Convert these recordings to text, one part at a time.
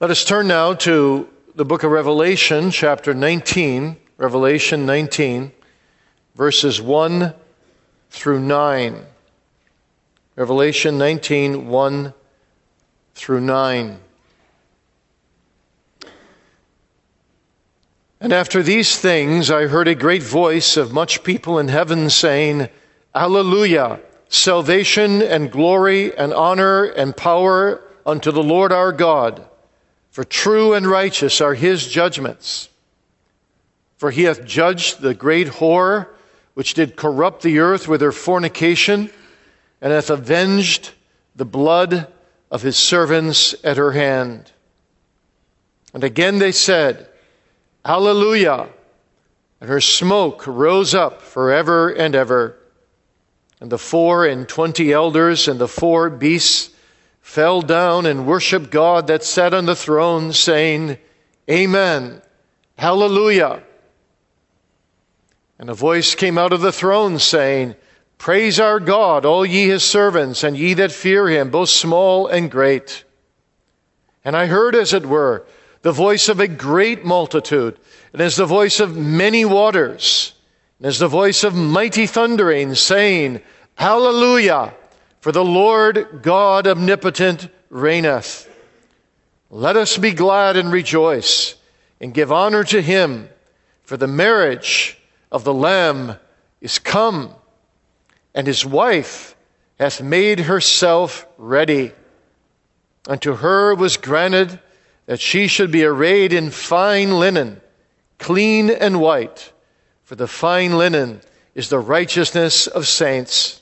Let us turn now to the book of Revelation, chapter 19, Revelation 19, verses 1 through 9. Revelation 19, 1 through 9. And after these things I heard a great voice of much people in heaven saying, Alleluia! Salvation and glory and honor and power unto the Lord our God. For true and righteous are his judgments. For he hath judged the great whore, which did corrupt the earth with her fornication, and hath avenged the blood of his servants at her hand. And again they said, Alleluia! And her smoke rose up forever and ever. And the 24 elders and the 4 beasts fell down and worshiped God that sat on the throne, saying, Amen, Hallelujah. And a voice came out of the throne, saying, Praise our God, all ye his servants, and ye that fear him, both small and great. And I heard, as it were, the voice of a great multitude, and as the voice of many waters, and as the voice of mighty thunderings, saying, Hallelujah! For the Lord God omnipotent reigneth. Let us be glad and rejoice, and give honor to him, for the marriage of the Lamb is come, and his wife hath made herself ready. Unto her was granted that she should be arrayed in fine linen, clean and white, for the fine linen is the righteousness of saints.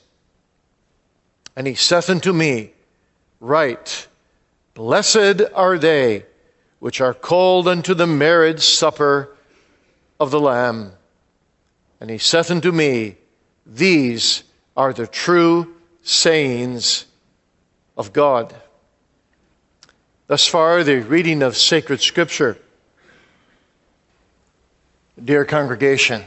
And he saith unto me, Write, Blessed are they which are called unto the marriage supper of the Lamb. And he saith unto me, These are the true sayings of God. Thus far, the reading of sacred Scripture. Dear congregation,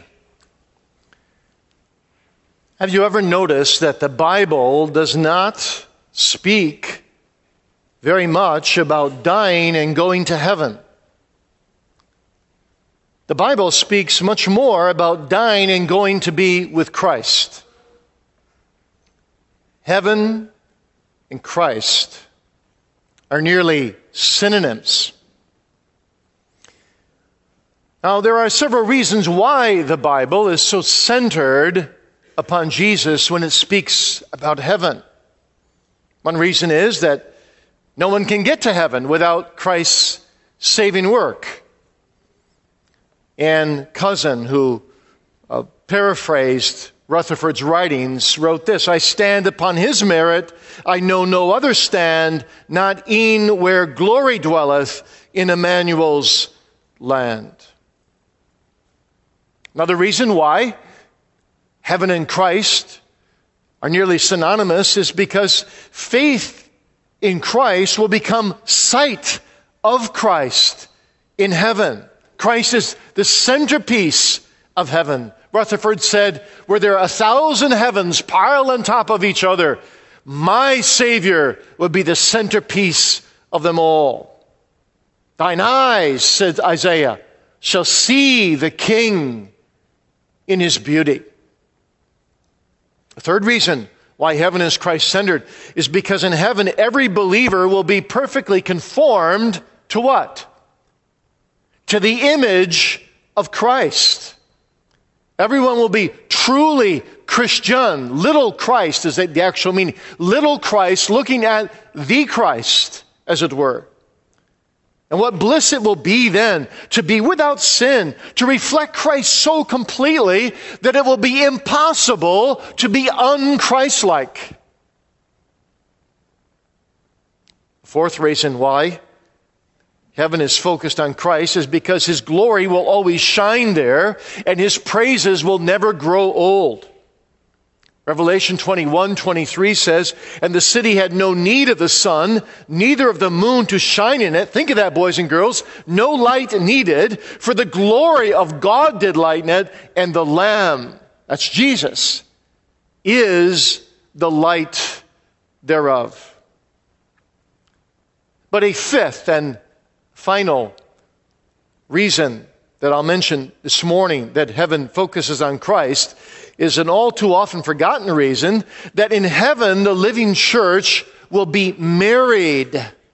have you ever noticed that the Bible does not speak very much about dying and going to heaven? The Bible speaks much more about dying and going to be with Christ. Heaven and Christ are nearly synonyms. Now, there are several reasons why the Bible is so centered upon Jesus when it speaks about heaven. One reason is that no one can get to heaven without Christ's saving work. Anne Cousin, who paraphrased Rutherford's writings, wrote this, I stand upon his merit, I know no other stand, not e'en where glory dwelleth in Emmanuel's land. Another reason why heaven and Christ are nearly synonymous is because faith in Christ will become sight of Christ in heaven. Christ is the centerpiece of heaven. Rutherford said, were there 1,000 heavens piled on top of each other, my Savior would be the centerpiece of them all. Thine eyes, said Isaiah, shall see the King in his beauty. The third reason why heaven is Christ-centered is because in heaven every believer will be perfectly conformed to what? To the image of Christ. Everyone will be truly Christian. Little Christ is the actual meaning. Little Christ looking at the Christ, as it were. And what bliss it will be then to be without sin, to reflect Christ so completely that it will be impossible to be un-Christ-like. Fourth reason why heaven is focused on Christ is because his glory will always shine there and his praises will never grow old. Revelation 21:23 says, and the city had no need of the sun, neither of the moon to shine in it. Think of that, boys and girls. No light needed, for the glory of God did lighten it, and the Lamb, that's Jesus, is the light thereof. But a fifth and final reason that I'll mention this morning that heaven focuses on Christ is an all too often forgotten reason that in heaven the living church will be married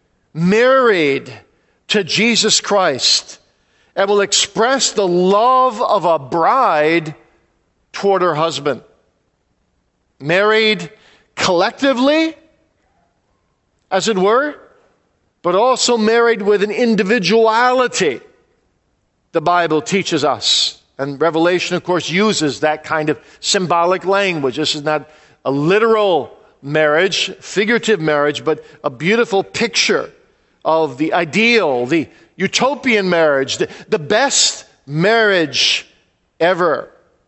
to Jesus Christ and will express the love of a bride toward her husband. Married collectively, as it were, but also married with an individuality, the Bible teaches us. And Revelation, of course, uses that kind of symbolic language. This is not a literal marriage, figurative marriage, but a beautiful picture of the ideal, the utopian marriage, the best marriage ever.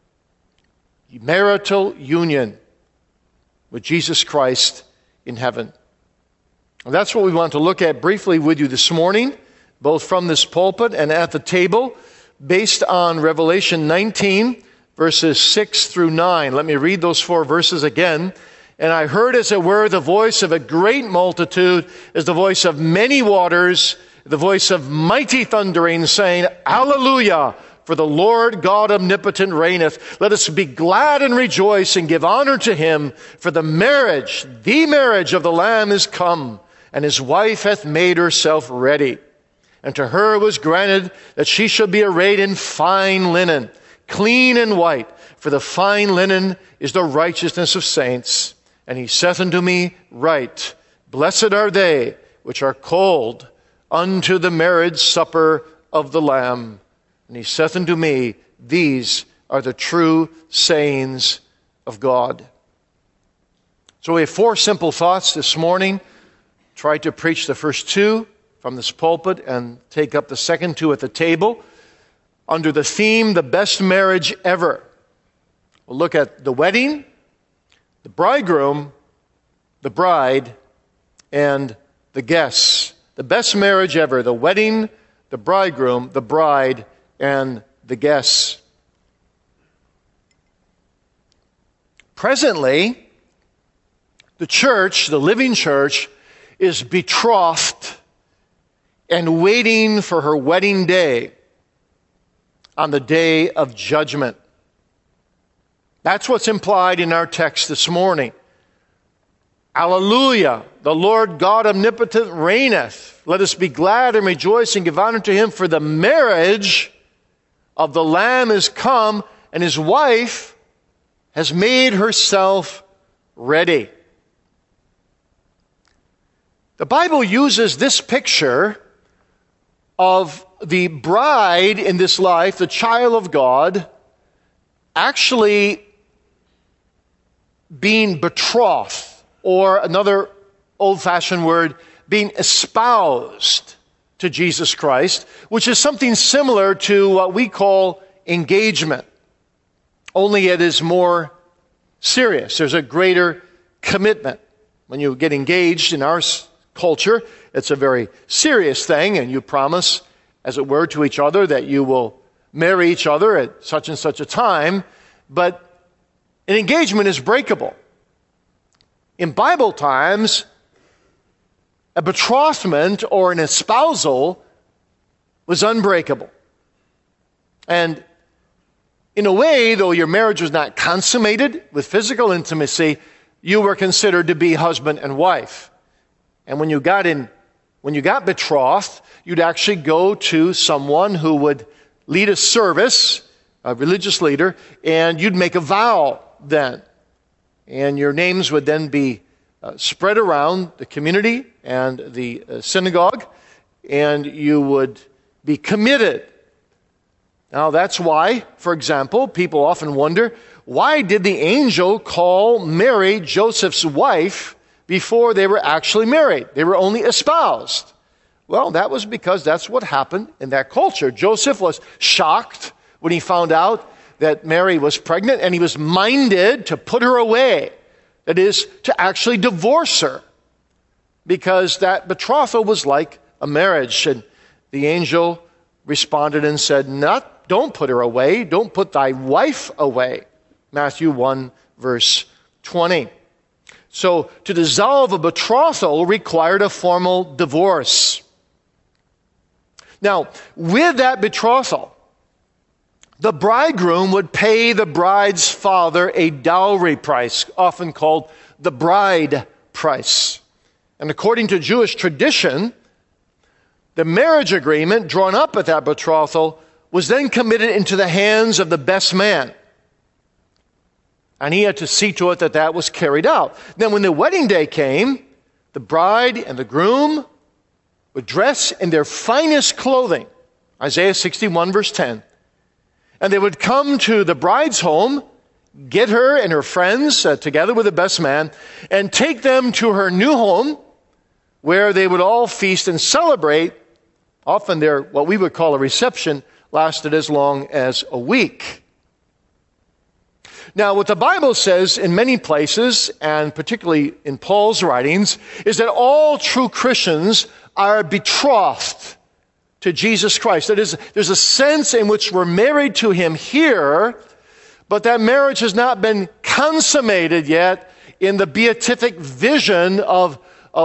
Marital union with Jesus Christ in heaven. And that's what we want to look at briefly with you this morning, both from this pulpit and at the table, based on Revelation 19, verses 6 through 9. Let me read those 4 verses again. And I heard, as it were, the voice of a great multitude, as the voice of many waters, the voice of mighty thundering, saying, Alleluia! For the Lord God omnipotent reigneth. Let us be glad and rejoice and give honor to him. For the marriage of the Lamb is come, and his wife hath made herself ready. And to her was granted that she should be arrayed in fine linen, clean and white. For the fine linen is the righteousness of saints. And he saith unto me, Write, blessed are they which are called unto the marriage supper of the Lamb. And he saith unto me, These are the true sayings of God. So we have 4 simple thoughts this morning. Try to preach the first 2 from this pulpit and take up the second 2 at the table under the theme, the best marriage ever. We'll look at the wedding, the bridegroom, the bride, and the guests. The best marriage ever, the wedding, the bridegroom, the bride, and the guests. Presently, the church, the living church, is betrothed and waiting for her wedding day on the day of judgment. That's what's implied in our text this morning. Alleluia! The Lord God omnipotent reigneth. Let us be glad and rejoice and give honor to him, for the marriage of the Lamb is come, and his wife has made herself ready. The Bible uses this picture of the bride in this life, the child of God, actually being betrothed, or another old-fashioned word, being espoused to Jesus Christ, which is something similar to what we call engagement. Only it is more serious. There's a greater commitment. When you get engaged in our culture, it's a very serious thing, and you promise, as it were, to each other that you will marry each other at such and such a time. But an engagement is breakable. In Bible times, a betrothment or an espousal was unbreakable. And in a way, though your marriage was not consummated with physical intimacy, you were considered to be husband and wife. And when you got betrothed, you'd actually go to someone who would lead a service, a religious leader, and you'd make a vow then. And your names would then be spread around the community and the synagogue, and you would be committed. Now that's why, for example, people often wonder, why did the angel call Mary Joseph's wife before they were actually married? They were only espoused. Well, that was because that's what happened in that culture. Joseph was shocked when he found out that Mary was pregnant, and he was minded to put her away. That is, to actually divorce her, because that betrothal was like a marriage. And the angel responded and said, don't put her away. Don't put thy wife away. Matthew 1, verse 20. So to dissolve a betrothal required a formal divorce. Now, with that betrothal, the bridegroom would pay the bride's father a dowry price, often called the bride price. And according to Jewish tradition, the marriage agreement drawn up at that betrothal was then committed into the hands of the best man. And he had to see to it that that was carried out. Then when the wedding day came, the bride and the groom would dress in their finest clothing, Isaiah 61 verse 10. And they would come to the bride's home, get her and her friends together with the best man, and take them to her new home, where they would all feast and celebrate. Often what we would call a reception lasted as long as a week. Now, what the Bible says in many places, and particularly in Paul's writings, is that all true Christians are betrothed to Jesus Christ. That is, there's a sense in which we're married to Him here, but that marriage has not been consummated yet in the beatific vision of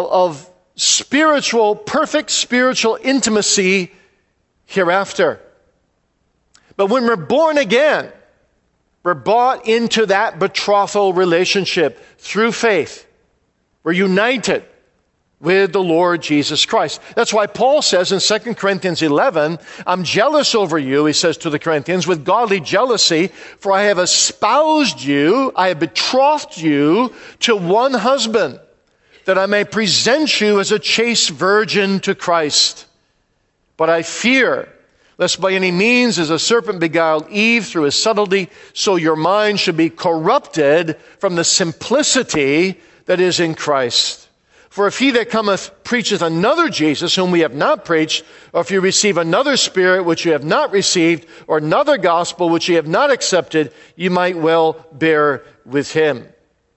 spiritual, perfect spiritual intimacy hereafter. But when we're born again, we're brought into that betrothal relationship through faith. We're united with the Lord Jesus Christ. That's why Paul says in 2 Corinthians 11, I'm jealous over you, he says to the Corinthians, with godly jealousy, for I have espoused you, I have betrothed you to one husband, that I may present you as a chaste virgin to Christ. But I fear, lest by any means as a serpent beguiled Eve through his subtlety, so your mind should be corrupted from the simplicity that is in Christ. For if he that cometh preacheth another Jesus, whom we have not preached, or if you receive another spirit which you have not received, or another gospel which you have not accepted, you might well bear with him.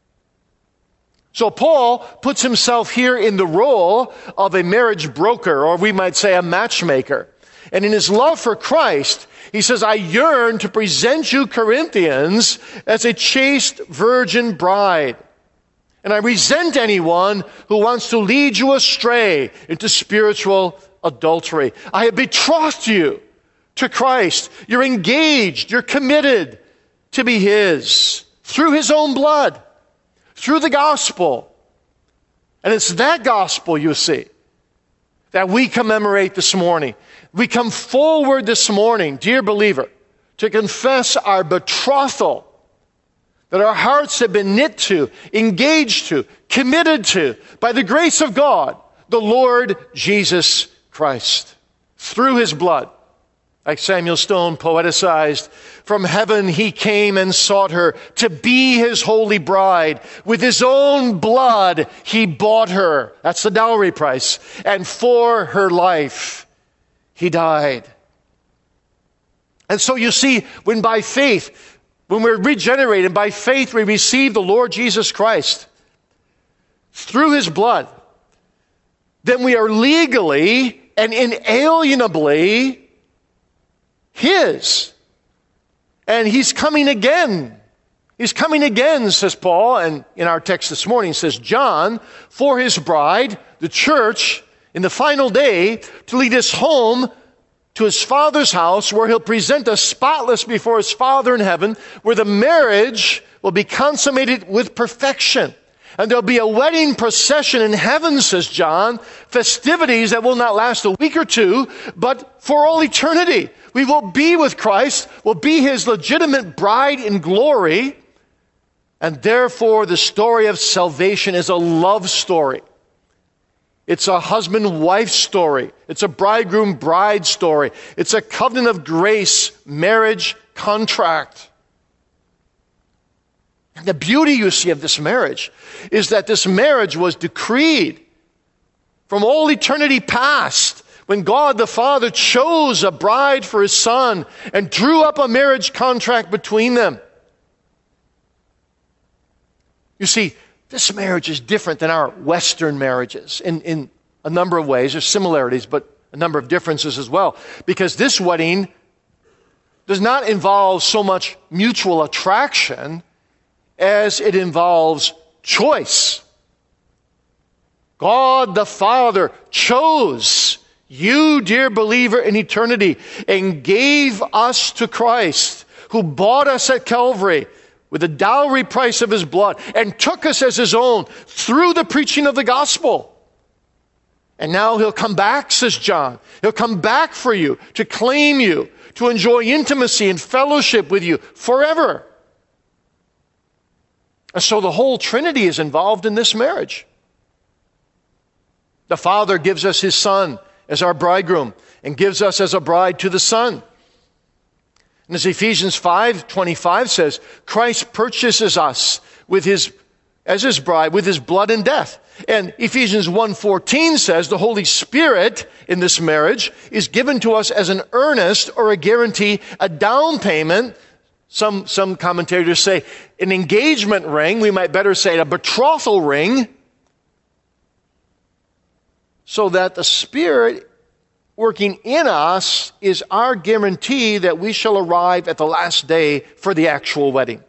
So Paul puts himself here in the role of a marriage broker, or we might say a matchmaker. And in his love for Christ, he says, I yearn to present you, Corinthians, as a chaste virgin bride. And I resent anyone who wants to lead you astray into spiritual adultery. I have betrothed you to Christ. You're engaged. You're committed to be His through His own blood, through the gospel. And it's that gospel, you see, that we commemorate this morning. We come forward this morning, dear believer, to confess our betrothal, that our hearts have been knit to, engaged to, committed to, by the grace of God, the Lord Jesus Christ, through His blood. Like Samuel Stone poeticized, from heaven He came and sought her to be His holy bride. With His own blood He bought her. That's the dowry price. And for her life He died. And so you see, when by faith, when we're regenerated, by faith we receive the Lord Jesus Christ through His blood, then we are legally and inalienably His. And He's coming again. He's coming again, says Paul, and in our text this morning says John, for His bride, the church, in the final day, to lead us home to His Father's house, where He'll present us spotless before His Father in heaven, where the marriage will be consummated with perfection. And there'll be a wedding procession in heaven, says John, festivities that will not last a week or two, but for all eternity. We will be with Christ, will be His legitimate bride in glory, and therefore the story of salvation is a love story. It's a husband-wife story. It's a bridegroom-bride story. It's a covenant of grace, marriage contract. And the beauty, you see, of this marriage is that this marriage was decreed from all eternity past, when God the Father chose a bride for His Son and drew up a marriage contract between them. You see, this marriage is different than our Western marriages in a number of ways. There's similarities, but a number of differences as well. Because this wedding does not involve so much mutual attraction as it involves choice. God the Father chose You, dear believer in eternity, and gave us to Christ, who bought us at Calvary with the dowry price of his blood and took us as his own through the preaching of the gospel. And now he'll come back, says John. He'll come back for you, to claim you, to enjoy intimacy and fellowship with you forever. And so the whole Trinity is involved in this marriage. The Father gives us his Son as our bridegroom and gives us as a bride to the Son. And as Ephesians 5:25 says, Christ purchases us as his bride with his blood and death. And Ephesians 1:14 says the Holy Spirit in this marriage is given to us as an earnest or a guarantee, a down payment. Some commentators say an engagement ring. We might better say a betrothal ring. So that the Spirit working in us is our guarantee that we shall arrive at the last day for the actual wedding.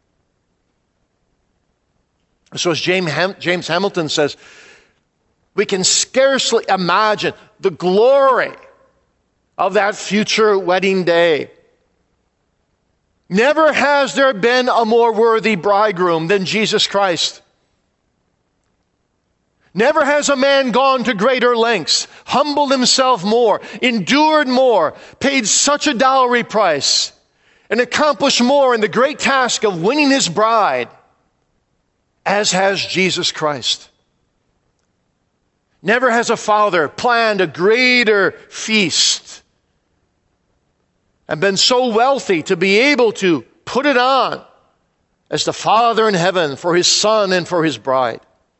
So as James Hamilton says, we can scarcely imagine the glory of that future wedding day. Never has there been a more worthy bridegroom than Jesus Christ. Never has a man gone to greater lengths, humbled himself more, endured more, paid such a dowry price, and accomplished more in the great task of winning his bride as has Jesus Christ. Never has a father planned a greater feast and been so wealthy to be able to put it on as the Father in heaven for his Son and for his bride.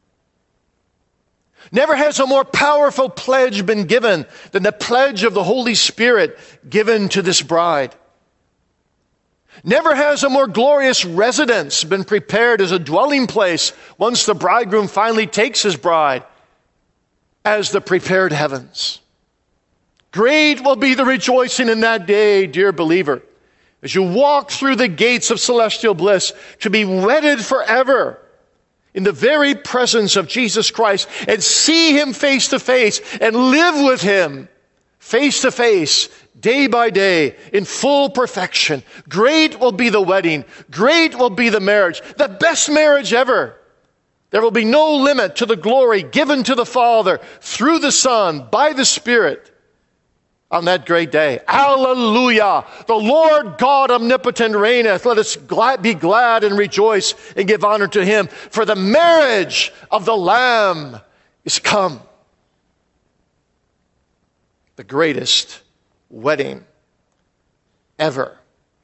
Never has a more powerful pledge been given than the pledge of the Holy Spirit given to this bride. Never has a more glorious residence been prepared as a dwelling place once the bridegroom finally takes his bride as the prepared heavens. Great will be the rejoicing in that day, dear believer, as you walk through the gates of celestial bliss to be wedded forever in the very presence of Jesus Christ and see him face to face and live with him face to face, day by day, in full perfection. Great will be the wedding. Great will be the marriage. The best marriage ever. There will be no limit to the glory given to the Father through the Son by the Spirit on that great day. Hallelujah! The Lord God omnipotent reigneth. Let us be glad and rejoice and give honor to him. For the marriage of the Lamb is come. The greatest wedding ever.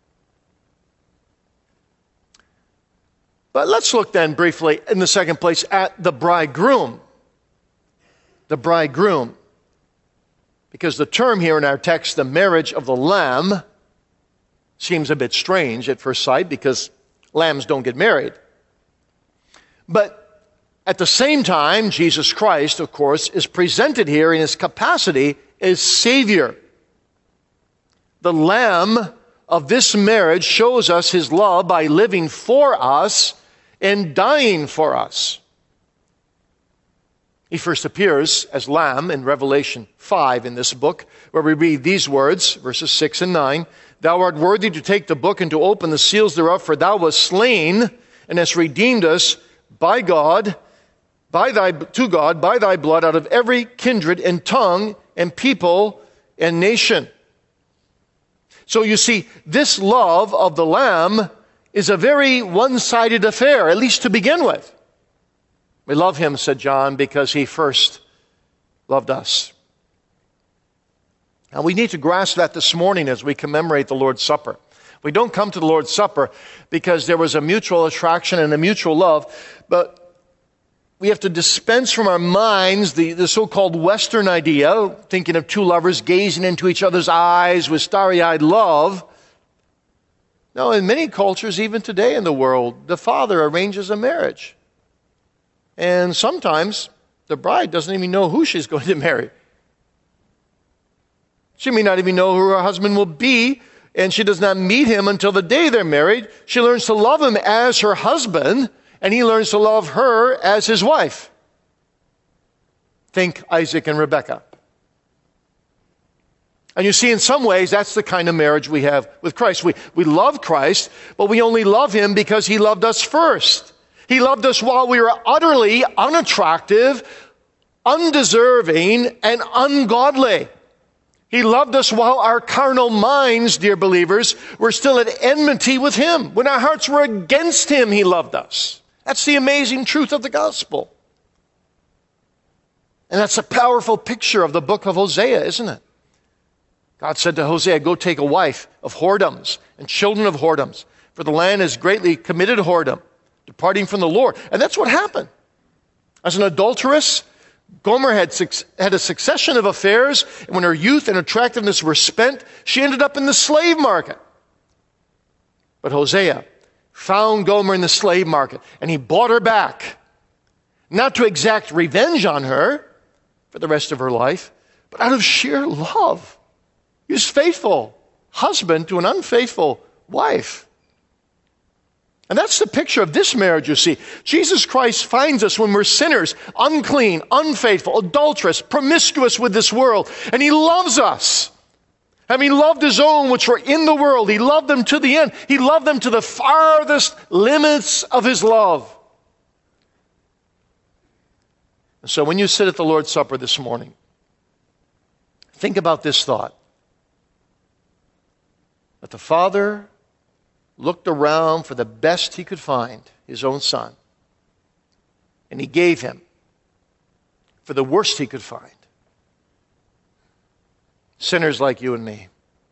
But let's look then briefly in the second place at the bridegroom. The bridegroom. Because the term here in our text, the marriage of the Lamb, seems a bit strange at first sight because lambs don't get married. But at the same time, Jesus Christ, of course, is presented here in his capacity as Savior. The Lamb of this marriage shows us his love by living for us and dying for us. He first appears as Lamb in Revelation 5 in this book, where we read these words, verses 6 and 9. Thou art worthy to take the book and to open the seals thereof, for thou wast slain and hast redeemed us by God, by thy blood out of every kindred and tongue and people and nation. So you see, this love of the Lamb is a very one-sided affair, at least to begin with. We love him, said John, because he first loved us. Now we need to grasp that this morning as we commemorate the Lord's Supper. We don't come to the Lord's Supper because there was a mutual attraction and a mutual love, but we have to dispense from our minds the so-called Western idea, thinking of two lovers gazing into each other's eyes with starry-eyed love. No, in many cultures, even today in the world, the father arranges a marriage. And sometimes the bride doesn't even know who she's going to marry. She may not even know who her husband will be, and she does not meet him until the day they're married. She learns to love him as her husband, and he learns to love her as his wife. Think Isaac and Rebekah. And you see, in some ways, that's the kind of marriage we have with Christ. We love Christ, but we only love him because he loved us first. He loved us while we were utterly unattractive, undeserving, and ungodly. He loved us while our carnal minds, dear believers, were still at enmity with him. When our hearts were against him, he loved us. That's the amazing truth of the gospel. And that's a powerful picture of the book of Hosea, isn't it? God said to Hosea, go take a wife of whoredoms and children of whoredoms, for the land has greatly committed whoredom, departing from the Lord. And that's what happened. As an adulteress, Gomer had a succession of affairs, and when her youth and attractiveness were spent, she ended up in the slave market. But Hosea found Gomer in the slave market, and he bought her back, not to exact revenge on her for the rest of her life, but out of sheer love. He was faithful husband to an unfaithful wife. And that's the picture of this marriage, you see. Jesus Christ finds us when we're sinners, unclean, unfaithful, adulterous, promiscuous with this world. And he loves us. Having loved his own which were in the world, he loved them to the end. He loved them to the farthest limits of his love. And so when you sit at the Lord's Supper this morning, think about this thought. That the Father looked around for the best he could find, his own Son. And he gave him for the worst he could find. Sinners like you and me.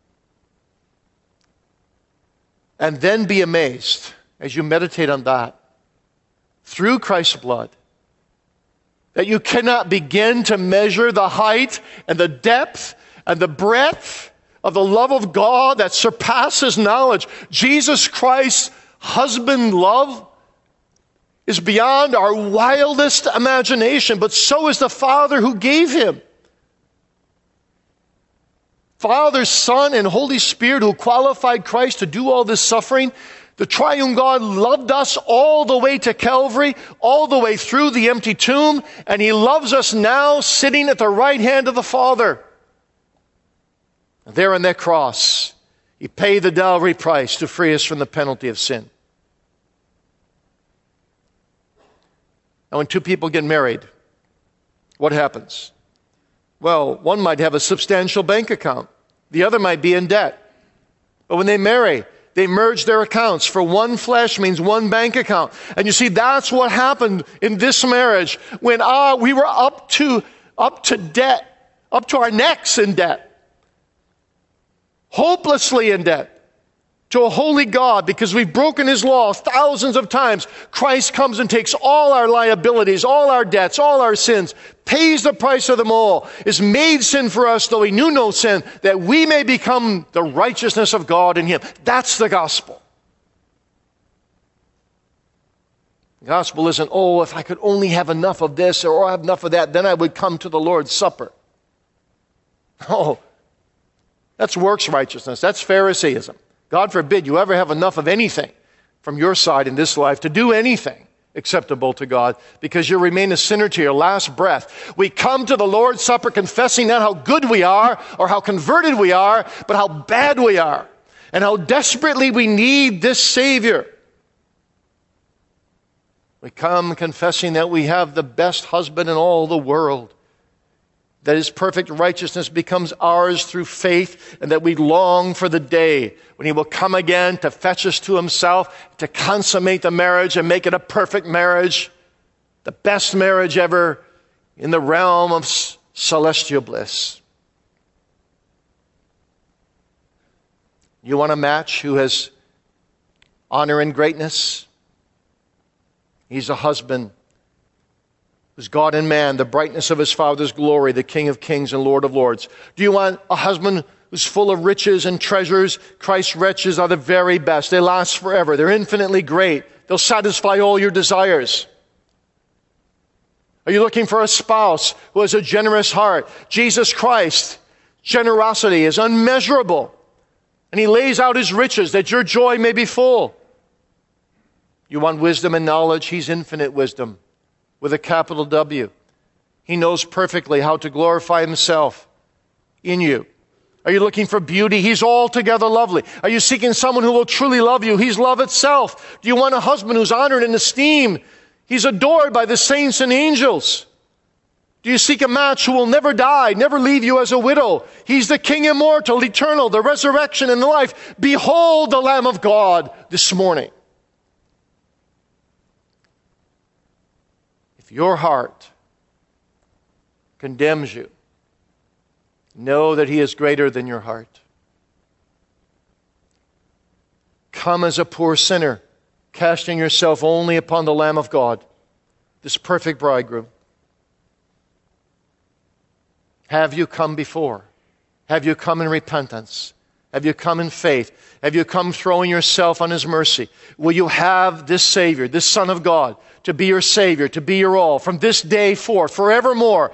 And then be amazed as you meditate on that, through Christ's blood, that you cannot begin to measure the height and the depth and the breadth of the love of God that surpasses knowledge. Jesus Christ's husband love is beyond our wildest imagination, but so is the Father who gave him. Father, Son, and Holy Spirit who qualified Christ to do all this suffering. The triune God loved us all the way to Calvary, all the way through the empty tomb, and he loves us now sitting at the right hand of the Father. There on that cross, he paid the dowry price to free us from the penalty of sin. Now, when two people get married, what happens? Well, one might have a substantial bank account. The other might be in debt. But when they marry, they merge their accounts. For one flesh means one bank account. And you see, that's what happened in this marriage when we were up to debt, up to our necks in debt. Hopelessly in debt to a holy God because we've broken his law thousands of times. Christ comes and takes all our liabilities, all our debts, all our sins, pays the price of them all, is made sin for us, though he knew no sin, that we may become the righteousness of God in him. That's the gospel. The gospel isn't, if I could only have enough of this or have enough of that, then I would come to the Lord's Supper. Oh, that's works righteousness. That's Pharisaism. God forbid you ever have enough of anything from your side in this life to do anything acceptable to God, because you remain a sinner to your last breath. We come to the Lord's Supper confessing not how good we are or how converted we are, but how bad we are and how desperately we need this Savior. We come confessing that we have the best husband in all the world, that his perfect righteousness becomes ours through faith, and that we long for the day when he will come again to fetch us to himself, to consummate the marriage and make it a perfect marriage, the best marriage ever in the realm of celestial bliss. You want a match who has honor and greatness? He's a husband who's God and man, the brightness of his Father's glory, the King of kings and Lord of lords. Do you want a husband who's full of riches and treasures? Christ's riches are the very best. They last forever. They're infinitely great. They'll satisfy all your desires. Are you looking for a spouse who has a generous heart? Jesus Christ, generosity is unmeasurable. And he lays out his riches that your joy may be full. You want wisdom and knowledge? He's infinite wisdom with a capital W. He knows perfectly how to glorify himself in you. Are you looking for beauty? He's altogether lovely. Are you seeking someone who will truly love you? He's love itself. Do you want a husband who's honored and esteemed? He's adored by the saints and angels. Do you seek a match who will never die, never leave you as a widow? He's the King immortal, eternal, the resurrection and the life. Behold the Lamb of God this morning. If your heart condemns you, know that He is greater than your heart. Come as a poor sinner, casting yourself only upon the Lamb of God, this perfect bridegroom. Have you come before? Have you come in repentance? Have you come in faith? Have you come throwing yourself on His mercy? Will you have this Savior, this Son of God, to be your Savior, to be your all, from this day forth, forevermore?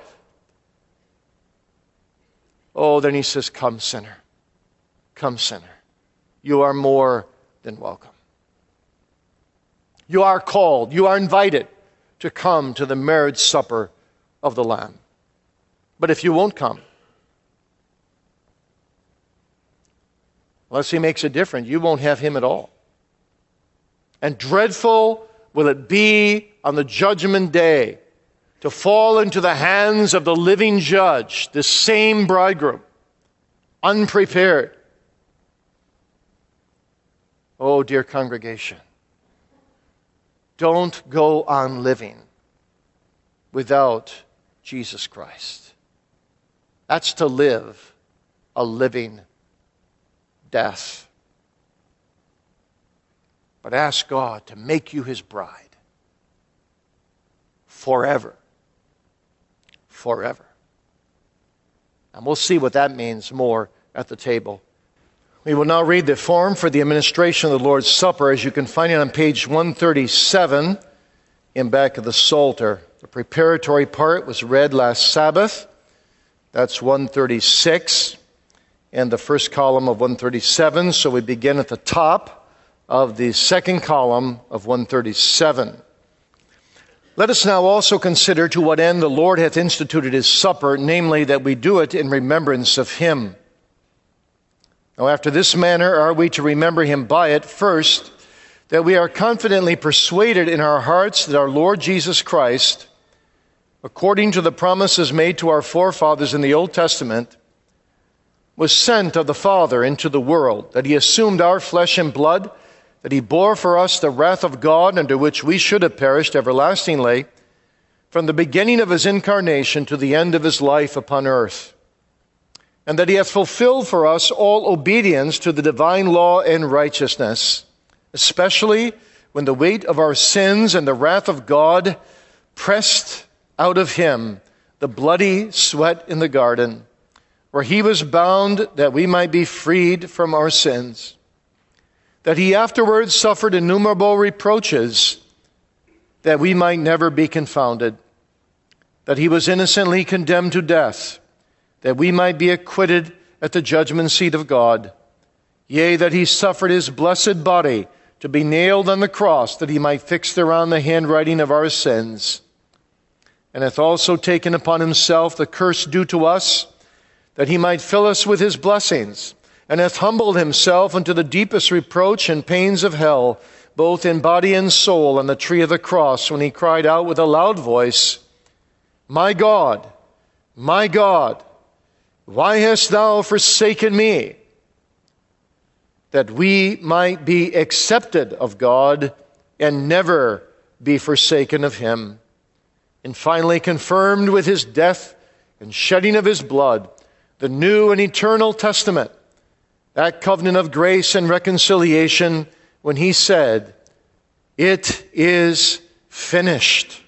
Oh, then He says, come sinner. Come sinner. You are more than welcome. You are called, you are invited to come to the marriage supper of the Lamb. But if you won't come, unless He makes it different, you won't have Him at all. And dreadful will it be on the judgment day to fall into the hands of the living judge, this same bridegroom, unprepared. Oh, dear congregation, don't go on living without Jesus Christ. That's to live a living death. But ask God to make you His bride forever. Forever. And we'll see what that means more at the table. We will now read the form for the administration of the Lord's Supper, as you can find it on page 137 in back of the Psalter. The preparatory part was read last Sabbath. That's 136 and the first column of 137. So we begin at the top of the second column of 137. Let us now also consider to what end the Lord hath instituted His supper, namely that we do it in remembrance of Him. Now after this manner are we to remember Him by it, first, that we are confidently persuaded in our hearts that our Lord Jesus Christ, according to the promises made to our forefathers in the Old Testament, was sent of the Father into the world, that He assumed our flesh and blood, that He bore for us the wrath of God, under which we should have perished everlastingly, from the beginning of His incarnation to the end of His life upon earth, and that He hath fulfilled for us all obedience to the divine law and righteousness, especially when the weight of our sins and the wrath of God pressed out of Him the bloody sweat in the garden, where He was bound that we might be freed from our sins, that He afterwards suffered innumerable reproaches, that we might never be confounded, that He was innocently condemned to death, that we might be acquitted at the judgment seat of God, yea, that He suffered His blessed body to be nailed on the cross, that He might fix thereon the handwriting of our sins, and hath also taken upon Himself the curse due to us, that He might fill us with His blessings, and hath humbled Himself unto the deepest reproach and pains of hell, both in body and soul, on the tree of the cross, when He cried out with a loud voice, my God, why hast Thou forsaken me? That we might be accepted of God and never be forsaken of Him. And finally confirmed with His death and shedding of His blood, the new and eternal testament, that covenant of grace and reconciliation, when He said, it is finished.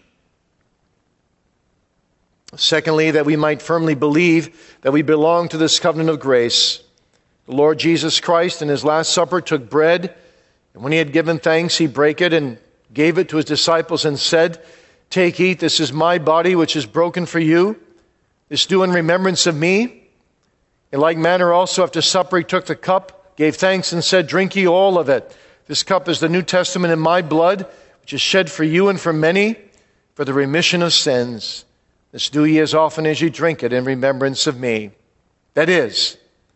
Secondly, that we might firmly believe that we belong to this covenant of grace. The Lord Jesus Christ in His Last Supper took bread, and when He had given thanks, He brake it and gave it to His disciples and said, take, eat, this is my body which is broken for you. This do in remembrance of me. In like manner also after supper He took the cup, gave thanks and said, drink ye all of it. This cup is the New Testament in my blood, which is shed for you and for many, for the remission of sins. This do ye as often as ye drink it in remembrance of me. That is,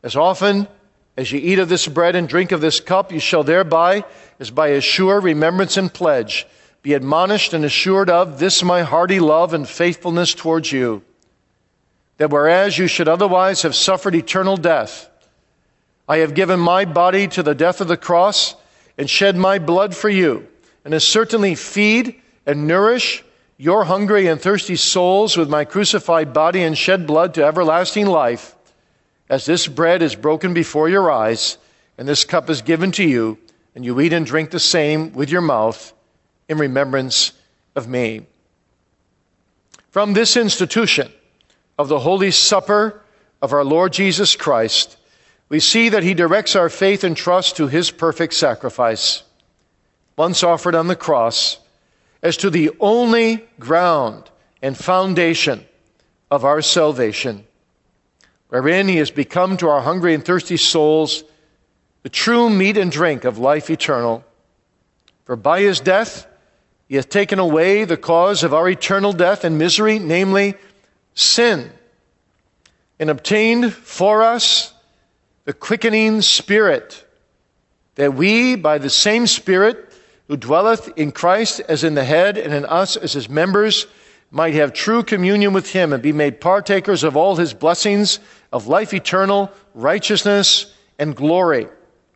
As often as you eat of this bread and drink of this cup, you shall thereby, as by a sure remembrance and pledge, be admonished and assured of this my hearty love and faithfulness towards you, that whereas you should otherwise have suffered eternal death, I have given my body to the death of the cross and shed my blood for you, and has certainly feed and nourish your hungry and thirsty souls with my crucified body and shed blood to everlasting life, as this bread is broken before your eyes, and this cup is given to you, and you eat and drink the same with your mouth in remembrance of me. From this institution of the Holy Supper of our Lord Jesus Christ, we see that he directs our faith and trust to his perfect sacrifice, once offered on the cross, as to the only ground and foundation of our salvation, wherein he has become to our hungry and thirsty souls the true meat and drink of life eternal. For by his death he hath taken away the cause of our eternal death and misery, namely sin, and obtained for us the quickening Spirit, that we, by the same Spirit who dwelleth in Christ as in the head, and in us as his members, might have true communion with him and be made partakers of all his blessings of life eternal, righteousness, and glory.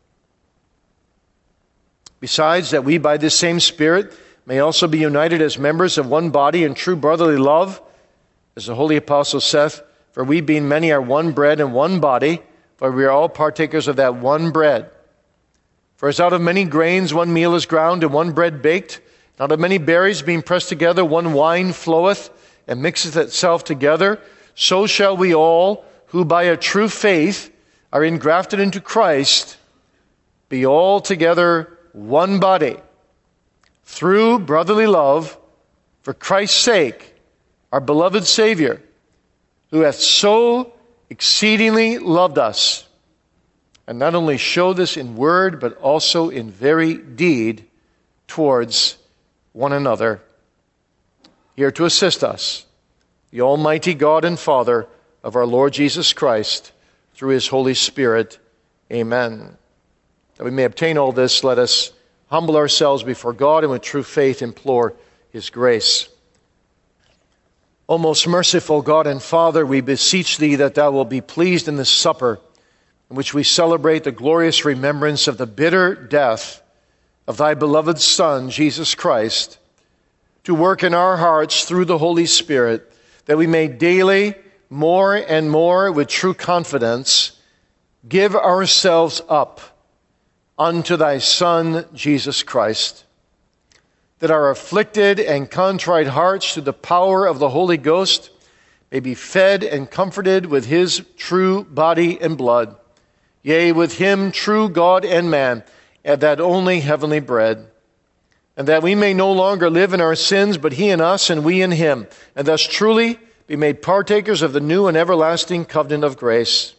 Besides, that we by this same Spirit may also be united as members of one body in true brotherly love, as the Holy Apostle saith, for we being many are one bread and one body, for we are all partakers of that one bread. For as out of many grains one meal is ground, and one bread baked, and out of many berries being pressed together one wine floweth, and mixeth itself together, so shall we all, who by a true faith are engrafted into Christ, be all together one body, through brotherly love, for Christ's sake, our beloved Savior, who hath so exceedingly loved us, and not only show this in word, but also in very deed towards one another. Here to assist us, the Almighty God and Father of our Lord Jesus Christ, through his Holy Spirit. Amen. That we may obtain all this, let us humble ourselves before God and with true faith implore his grace. O most merciful God and Father, we beseech thee that thou wilt be pleased in this supper in which we celebrate the glorious remembrance of the bitter death of thy beloved Son, Jesus Christ, to work in our hearts through the Holy Spirit, that we may daily, more and more, with true confidence, give ourselves up unto thy Son, Jesus Christ, that our afflicted and contrite hearts, through the power of the Holy Ghost, may be fed and comforted with his true body and blood, yea, with him true God and man, and that only heavenly bread, and that we may no longer live in our sins, but he in us and we in him, and thus truly be made partakers of the new and everlasting covenant of grace.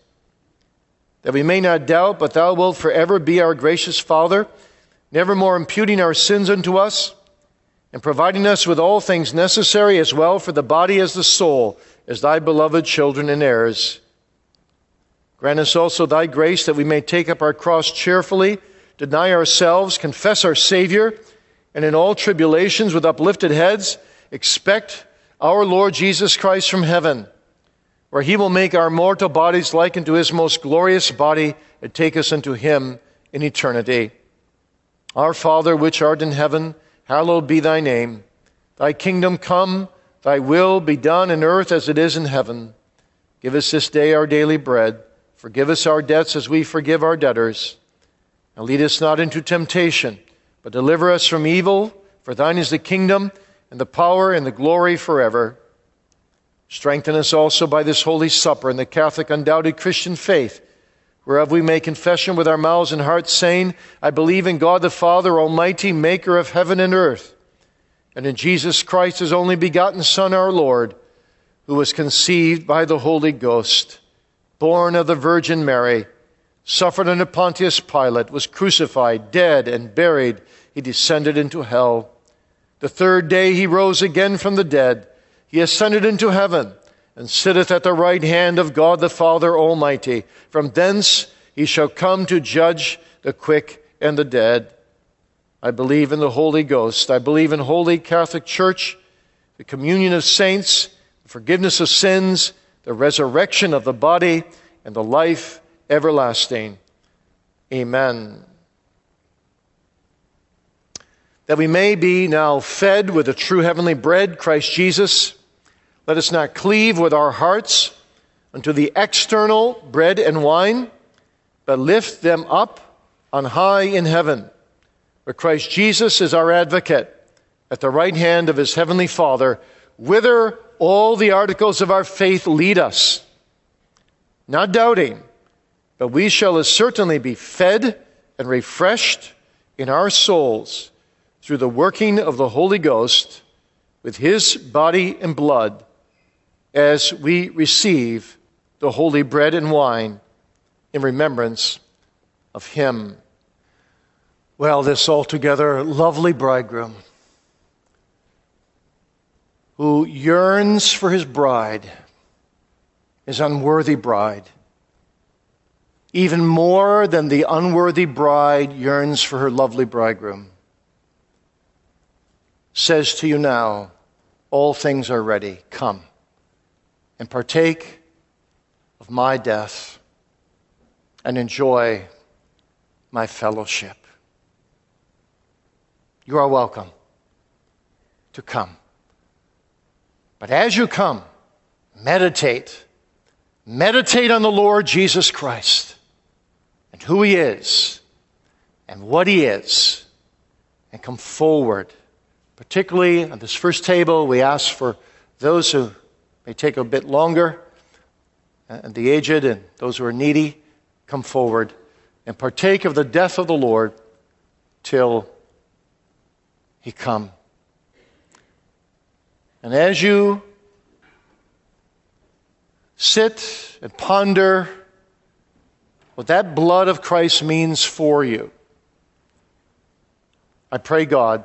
That we may not doubt, but thou wilt forever be our gracious Father, nevermore imputing our sins unto us, and providing us with all things necessary as well for the body as the soul, as thy beloved children and heirs. Grant us also thy grace that we may take up our cross cheerfully, deny ourselves, confess our Savior, and in all tribulations with uplifted heads expect our Lord Jesus Christ from heaven, where he will make our mortal bodies like unto his most glorious body and take us unto him in eternity. Our Father, which art in heaven, hallowed be thy name. Thy kingdom come, thy will be done in earth as it is in heaven. Give us this day our daily bread. Forgive us our debts as we forgive our debtors. And lead us not into temptation, but deliver us from evil. For thine is the kingdom, and the power, and the glory forever. Strengthen us also by this holy supper and the Catholic undoubted Christian faith, whereof we make confession with our mouths and hearts, saying, I believe in God the Father Almighty, maker of heaven and earth, and in Jesus Christ, his only begotten Son, our Lord, who was conceived by the Holy Ghost, born of the Virgin Mary, suffered under Pontius Pilate, was crucified, dead, and buried. He descended into hell. The third day he rose again from the dead. He ascended into heaven, and sitteth at the right hand of God the Father Almighty. From thence he shall come to judge the quick and the dead. I believe in the Holy Ghost. I believe in Holy Catholic Church, the communion of saints, the forgiveness of sins, the resurrection of the body, and the life everlasting. Amen. That we may be now fed with the true heavenly bread, Christ Jesus, let us not cleave with our hearts unto the external bread and wine, but lift them up on high in heaven, where Christ Jesus is our advocate at the right hand of his heavenly Father, whither all the articles of our faith lead us. Not doubting, but we shall as certainly be fed and refreshed in our souls through the working of the Holy Ghost with his body and blood as we receive the holy bread and wine in remembrance of him. Well, this altogether lovely bridegroom who yearns for his bride, his unworthy bride, even more than the unworthy bride yearns for her lovely bridegroom, says to you now, all things are ready. Come and partake of my death and enjoy my fellowship. You are welcome to come. But as you come, meditate. Meditate on the Lord Jesus Christ and who he is and what he is, and come forward. Particularly on this first table, we ask for those who may take a bit longer, and the aged and those who are needy, come forward and partake of the death of the Lord till he come. And as you sit and ponder what that blood of Christ means for you, I pray, God,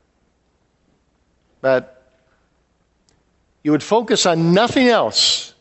that you would focus on nothing else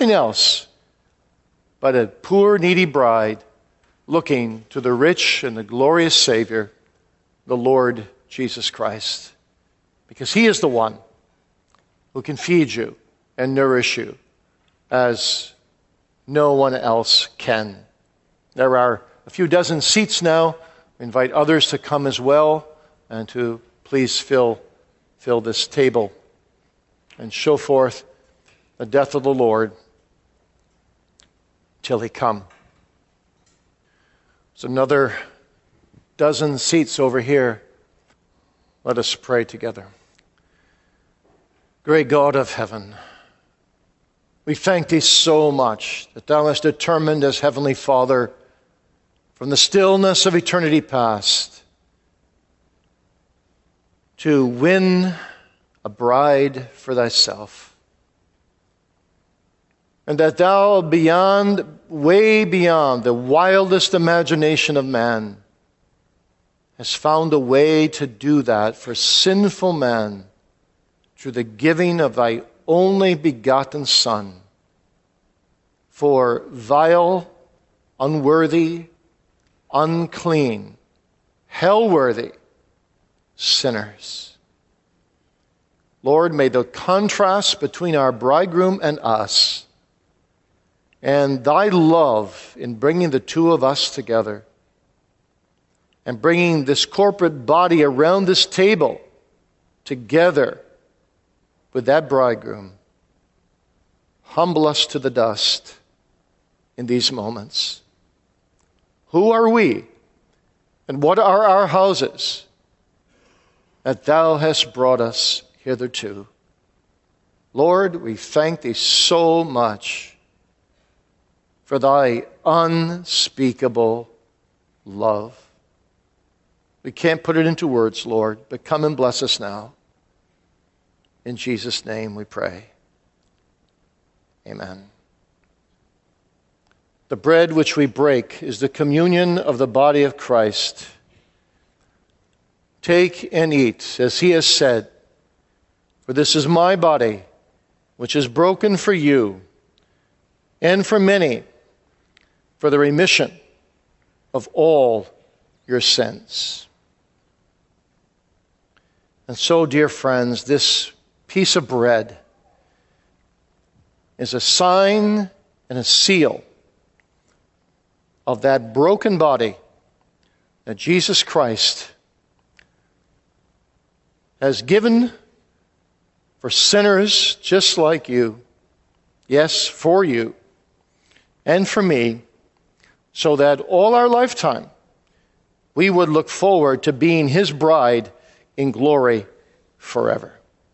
but a poor, needy bride looking to the rich and the glorious Savior, the Lord Jesus Christ. Because he is the one who can feed you and nourish you as no one else can. There are a few dozen seats now. We invite others to come as well and to please fill this table and show forth the death of the Lord till he come. There's another dozen seats over here. Let us pray together. Great God of heaven, we thank thee so much that thou hast determined as Heavenly Father from the stillness of eternity past to win a bride for thyself. And that thou, way beyond the wildest imagination of man, hast found a way to do that for sinful man through the giving of thy only begotten Son for vile, unworthy, unclean, hell-worthy sinners. Lord, may the contrast between our bridegroom and us and thy love in bringing the two of us together and bringing this corporate body around this table together with that bridegroom humble us to the dust in these moments. Who are we and what are our houses that thou hast brought us hitherto? Lord, we thank thee so much for thy unspeakable love. We can't put it into words, Lord, but come and bless us now. In Jesus' name we pray. Amen. The bread which we break is the communion of the body of Christ. Take and eat, as he has said, for this is my body, which is broken for you and for many, for the remission of all your sins. And so, dear friends, this piece of bread is a sign and a seal of that broken body that Jesus Christ has given for sinners just like you, yes, for you and for me, so that all our lifetime we would look forward to being his bride in glory forever.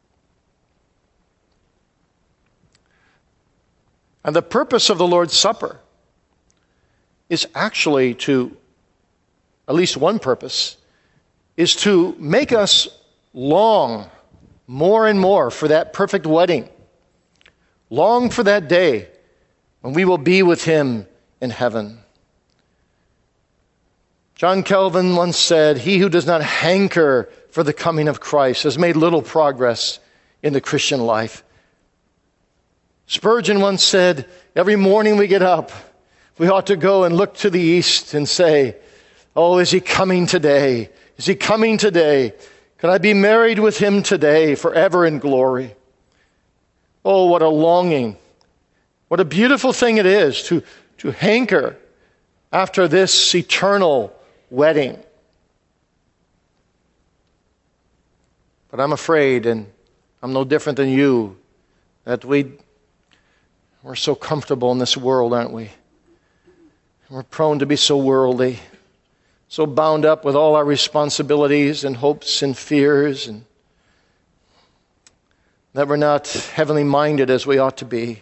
And the purpose of the Lord's Supper is actually to, at least one purpose, is to make us long more and more for that perfect wedding. Long for that day when we will be with him in heaven. John Calvin once said, "He who does not hanker for the coming of Christ has made little progress in the Christian life." Spurgeon once said, "Every morning we get up, we ought to go and look to the east and say, 'Oh, is he coming today? Is he coming today? Can I be married with him today forever in glory?'" Oh, what a longing. What a beautiful thing it is to hanker after this eternal wedding. But I'm afraid, and I'm no different than you, that we're so comfortable in this world, aren't we? We're prone to be so worldly, so bound up with all our responsibilities and hopes and fears, and that we're not heavenly minded as we ought to be.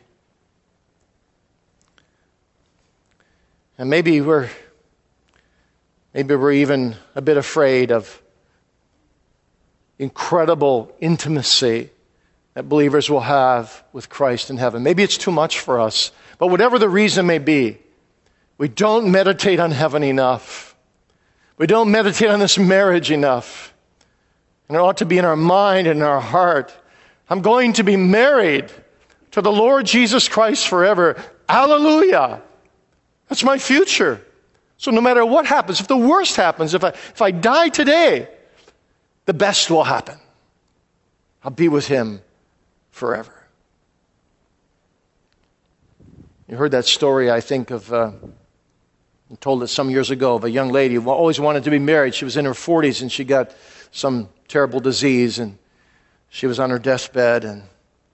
And maybe we're even a bit afraid of incredible intimacy that believers will have with Christ in heaven. Maybe it's too much for us. But whatever the reason may be, we don't meditate on heaven enough. We don't meditate on this marriage enough. And it ought to be in our mind and in our heart. I'm going to be married to the Lord Jesus Christ forever. Hallelujah. That's my future. So no matter what happens, if the worst happens, if I die today, the best will happen. I'll be with him forever. You heard that story, I think, I told it some years ago, of a young lady who always wanted to be married. She was in her 40s and she got some terrible disease and she was on her deathbed, and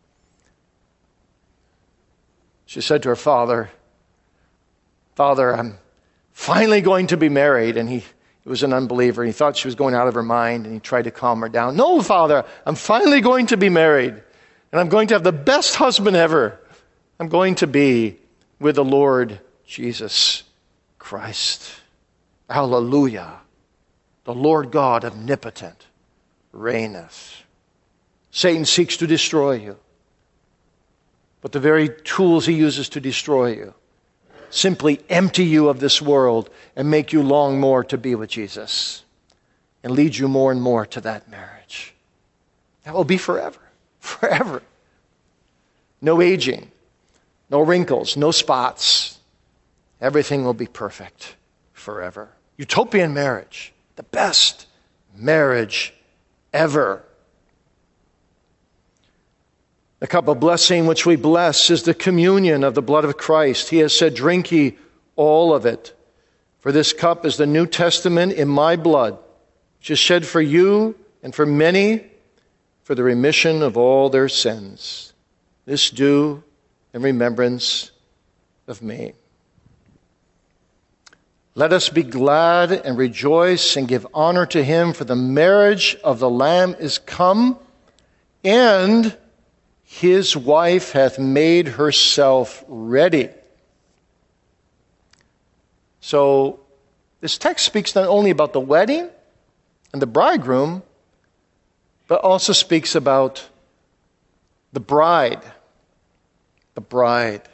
she said to her father, "Father, I'm finally going to be married." And he was an unbeliever. He thought she was going out of her mind, and he tried to calm her down. "No, Father, I'm finally going to be married, and I'm going to have the best husband ever. I'm going to be with the Lord Jesus Christ." Hallelujah. The Lord God omnipotent reigneth. Satan seeks to destroy you, but the very tools he uses to destroy you simply empty you of this world and make you long more to be with Jesus and lead you more and more to that marriage. That will be forever. Forever. No aging, no wrinkles, no spots. Everything will be perfect forever. Utopian marriage, the best marriage ever. The cup of blessing which we bless is the communion of the blood of Christ. He has said, "Drink ye all of it. For this cup is the New Testament in my blood, which is shed for you and for many for the remission of all their sins. This do in remembrance of me." Let us be glad and rejoice and give honor to him, for the marriage of the Lamb is come, and his wife hath made herself ready. So this text speaks not only about the wedding and the bridegroom, but also speaks about the bride. The bride.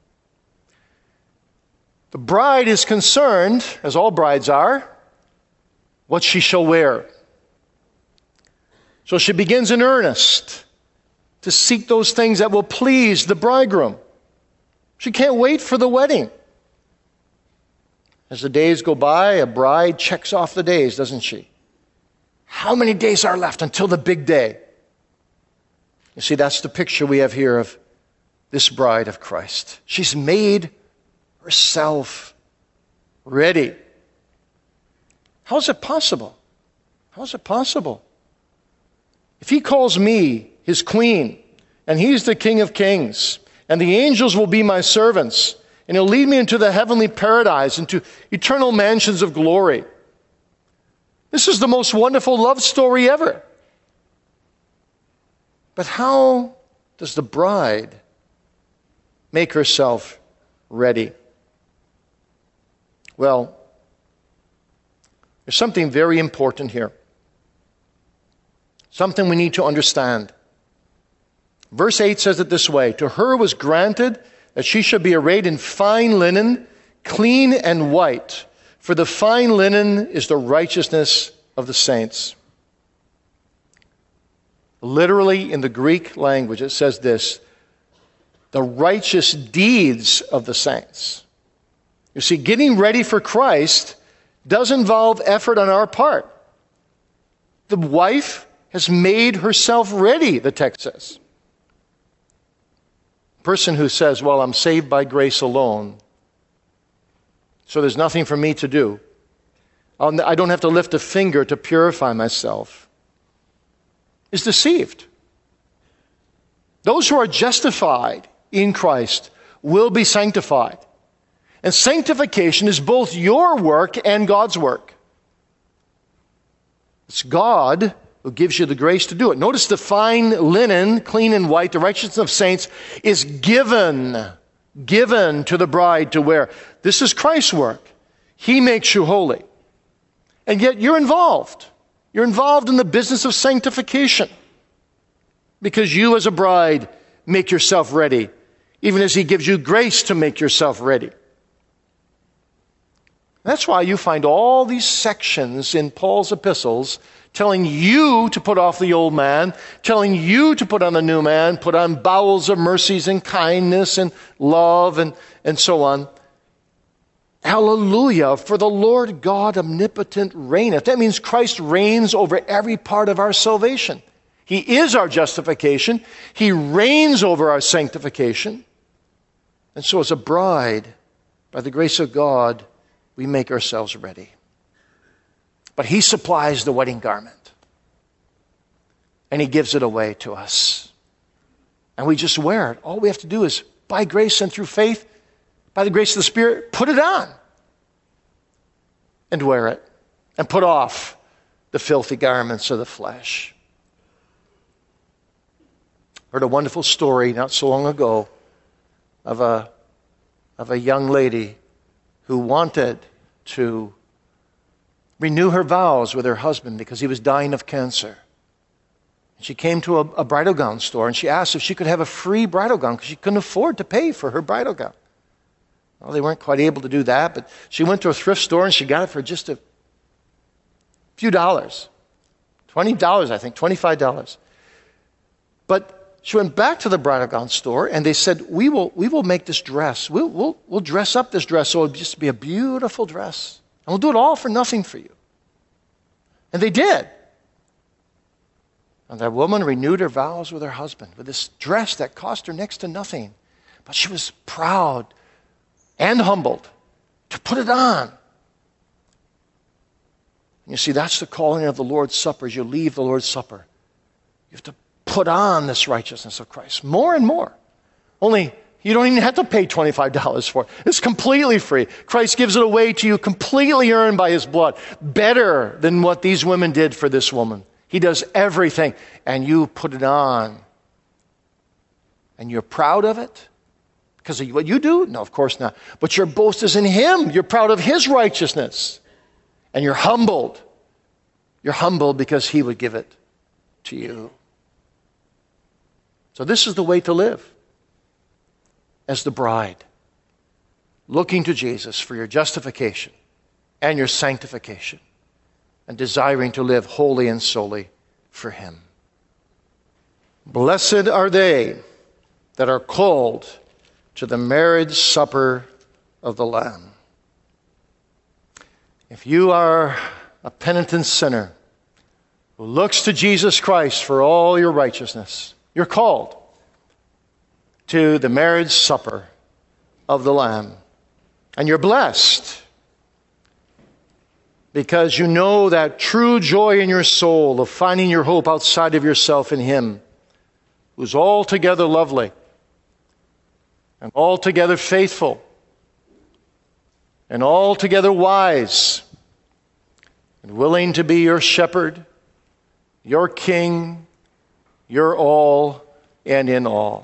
The bride is concerned, as all brides are, what she shall wear. So she begins in earnest to seek those things that will please the bridegroom. She can't wait for the wedding. As the days go by, a bride checks off the days, doesn't she? How many days are left until the big day? You see, that's the picture we have here of this bride of Christ. She's made herself ready. How is it possible? How is it possible? If he calls me his queen, and he's the King of Kings, and the angels will be my servants, and he'll lead me into the heavenly paradise, into eternal mansions of glory. This is the most wonderful love story ever. But how does the bride make herself ready? Well, there's something very important here. Something we need to understand. Verse 8 says it this way: to her was granted that she should be arrayed in fine linen, clean and white, for the fine linen is the righteousness of the saints. Literally, in the Greek language, it says this: the righteous deeds of the saints. You see, getting ready for Christ does involve effort on our part. The wife has made herself ready, the text says. A person who says, well, I'm saved by grace alone, so there's nothing for me to do. I don't have to lift a finger to purify myself, is deceived. Those who are justified in Christ will be sanctified. And sanctification is both your work and God's work. It's God who gives you the grace to do it. Notice the fine linen, clean and white, the righteousness of saints, is given to the bride to wear. This is Christ's work. He makes you holy. And yet you're involved. You're involved in the business of sanctification, because you as a bride make yourself ready, even as he gives you grace to make yourself ready. That's why you find all these sections in Paul's epistles telling you to put off the old man, telling you to put on the new man, put on bowels of mercies and kindness and love and so on. Hallelujah, for the Lord God omnipotent reigneth. That means Christ reigns over every part of our salvation. He is our justification. He reigns over our sanctification. And so as a bride, by the grace of God, we make ourselves ready. But he supplies the wedding garment. And he gives it away to us. And we just wear it. All we have to do is, by grace and through faith, by the grace of the Spirit, put it on. And wear it. And put off the filthy garments of the flesh. Heard a wonderful story not so long ago of a young lady who wanted to renew her vows with her husband because he was dying of cancer. She came to a bridal gown store and she asked if she could have a free bridal gown because she couldn't afford to pay for her bridal gown. Well, they weren't quite able to do that, but she went to a thrift store and she got it for just a few dollars. $20, I think, $25. But she went back to the bridal gown store and they said, we will make this dress. We'll dress up this dress so it'll just be a beautiful dress. And we'll do it all for nothing for you. And they did. And that woman renewed her vows with her husband with this dress that cost her next to nothing. But she was proud and humbled to put it on. You see, that's the calling of the Lord's Supper. As you leave the Lord's Supper, you have to put on this righteousness of Christ more and more. Only you don't even have to pay $25 for it. It's completely free. Christ gives it away to you, completely earned by his blood. Better than what these women did for this woman. He does everything, and you put it on. And you're proud of it? Because of what you do? No, of course not. But your boast is in him. You're proud of his righteousness. And you're humbled. You're humbled because he would give it to you. So this is the way to live as the bride, looking to Jesus for your justification and your sanctification and desiring to live wholly and solely for him. Blessed are they that are called to the marriage supper of the Lamb. If you are a penitent sinner who looks to Jesus Christ for all your righteousness, you're called to the marriage supper of the Lamb. And you're blessed because you know that true joy in your soul of finding your hope outside of yourself in Him, who's altogether lovely and altogether faithful and altogether wise and willing to be your shepherd, your king, your all and in all.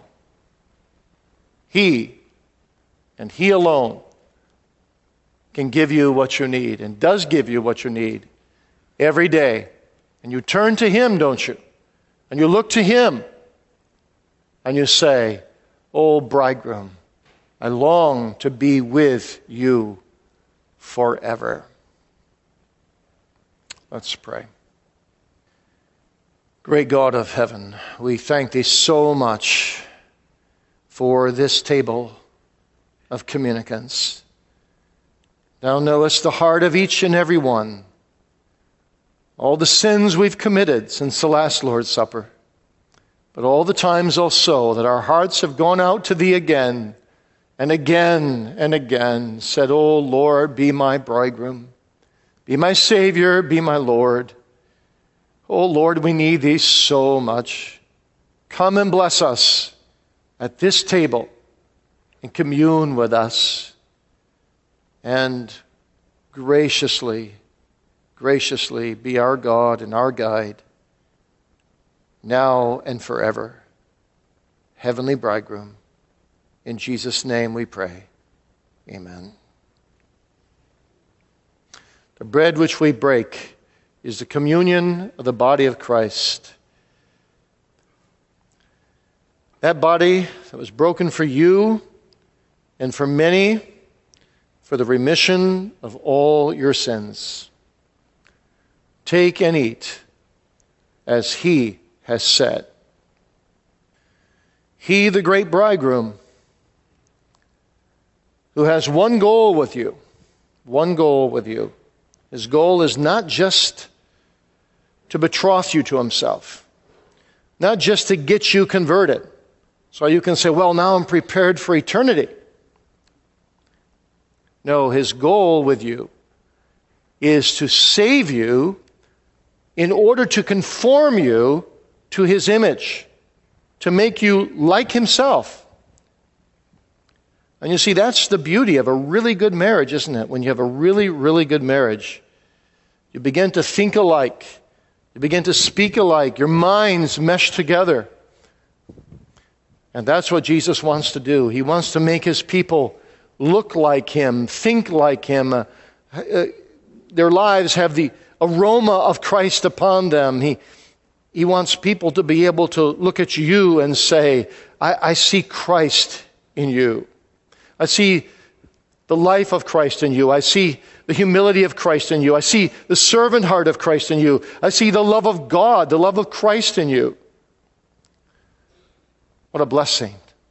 He and He alone can give you what you need and does give you what you need every day. And you turn to Him, don't you? And you look to Him and you say, "Oh, bridegroom, I long to be with you forever." Let's pray. Great God of heaven, we thank Thee so much for this table of communicants. Thou knowest the heart of each and every one, all the sins we've committed since the last Lord's Supper, but all the times also that our hearts have gone out to Thee again and again and again, said, "Oh Lord, be my bridegroom, be my Savior, be my Lord. Oh Lord, we need Thee so much. Come and bless us at this table and commune with us. And graciously be our God and our guide, now and forever. Heavenly Bridegroom, in Jesus' name we pray. Amen. The bread which we break is the communion of the body of Christ. That body that was broken for you and for many, for the remission of all your sins. Take and eat as He has said. He, the great bridegroom, who has one goal with you. His goal is not just to betroth you to Himself, not just to get you converted, so you can say, "Well, now I'm prepared for eternity." No, His goal with you is to save you in order to conform you to His image, to make you like Himself. And you see, that's the beauty of a really good marriage, isn't it? When you have a really, really good marriage, you begin to think alike. You begin to speak alike. Your minds mesh together. And that's what Jesus wants to do. He wants to make His people look like Him, think like Him. Their lives have the aroma of Christ upon them. He wants people to be able to look at you and say, I see Christ in you. I see the life of Christ in you. I see the humility of Christ in you. I see the servant heart of Christ in you. I see the love of God, the love of Christ in you. What a blessing.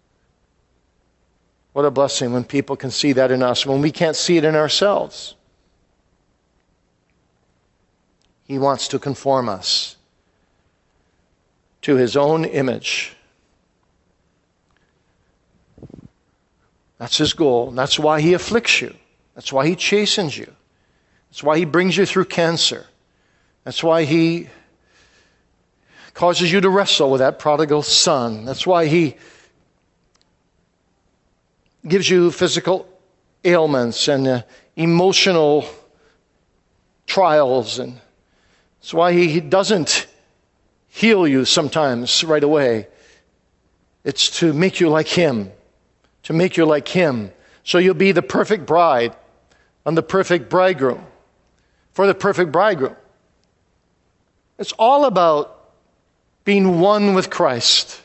What a blessing when people can see that in us, when we can't see it in ourselves. He wants to conform us to His own image. That's His goal. And that's why He afflicts you. That's why He chastens you. That's why He brings you through cancer. That's why He causes you to wrestle with that prodigal son. That's why He gives you physical ailments and emotional trials. And that's why He doesn't heal you sometimes right away. It's to make you like Him. To make you like Him. So you'll be the perfect bride and the perfect bridegroom. For the perfect bridegroom. It's all about being one with Christ.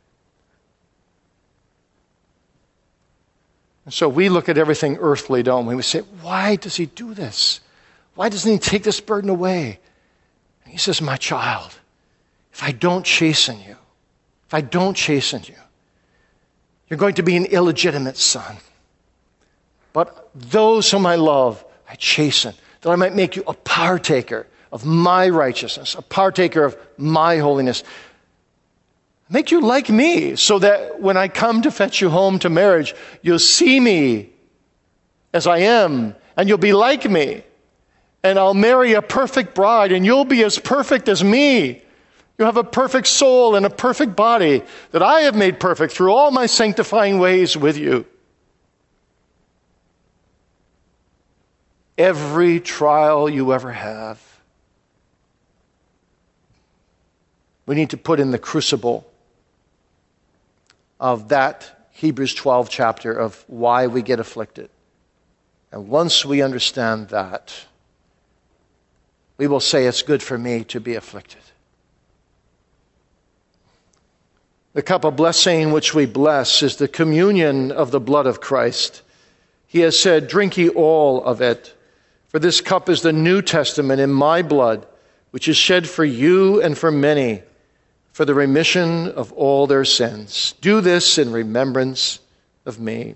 And so we look at everything earthly, don't we? We say, why does He do this? Why doesn't He take this burden away? And He says, my child, if I don't chasten you, if I don't chasten you, you're going to be an illegitimate son. But those whom I love, I chasten, that I might make you a partaker of my righteousness, a partaker of my holiness. Make you like me, so that when I come to fetch you home to marriage, you'll see me as I am, and you'll be like me. And I'll marry a perfect bride, and you'll be as perfect as me. You have a perfect soul and a perfect body that I have made perfect through all my sanctifying ways with you. Every trial you ever have, we need to put in the crucible of that Hebrews 12 chapter of why we get afflicted. And once we understand that, we will say it's good for me to be afflicted. The cup of blessing which we bless is the communion of the blood of Christ. He has said, "Drink ye all of it, for this cup is the New Testament in my blood, which is shed for you and for many, for the remission of all their sins. Do this in remembrance of me."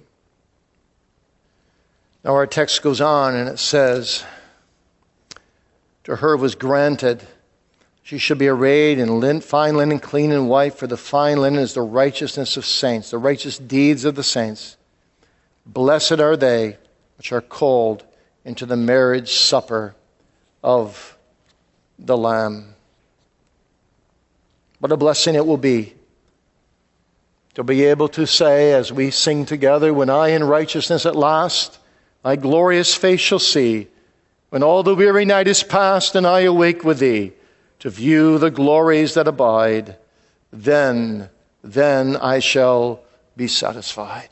Now our text goes on and it says, "To her was granted, she should be arrayed in fine linen, clean and white, for the fine linen is the righteousness of saints, the righteous deeds of the saints. Blessed are they which are called into the marriage supper of the Lamb." What a blessing it will be to be able to say, as we sing together, "When I in righteousness at last my glorious face shall see, when all the weary night is past and I awake with thee, to view the glories that abide, then I shall be satisfied."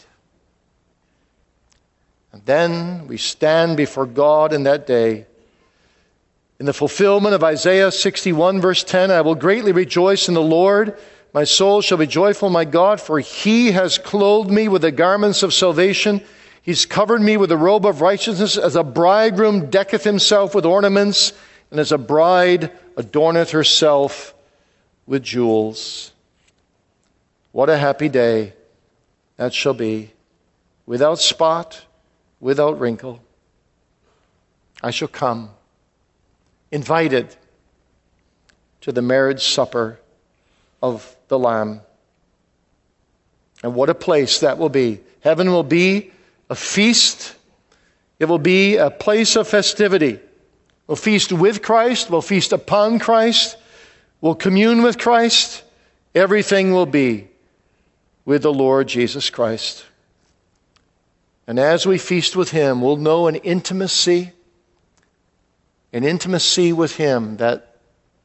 And then we stand before God in that day. In the fulfillment of Isaiah 61 verse 10, "I will greatly rejoice in the Lord. My soul shall be joyful in my God, for he has clothed me with the garments of salvation. He's covered me with a robe of righteousness, as a bridegroom decketh himself with ornaments, and as a bride adorneth herself with jewels." What a happy day that shall be, without spot, without wrinkle. I shall come, invited to the marriage supper of the Lamb. And what a place that will be. Heaven will be a feast. It will be a place of festivity. We'll feast with Christ. We'll feast upon Christ. We'll commune with Christ. Everything will be with the Lord Jesus Christ. And as we feast with Him, we'll know an intimacy with Him that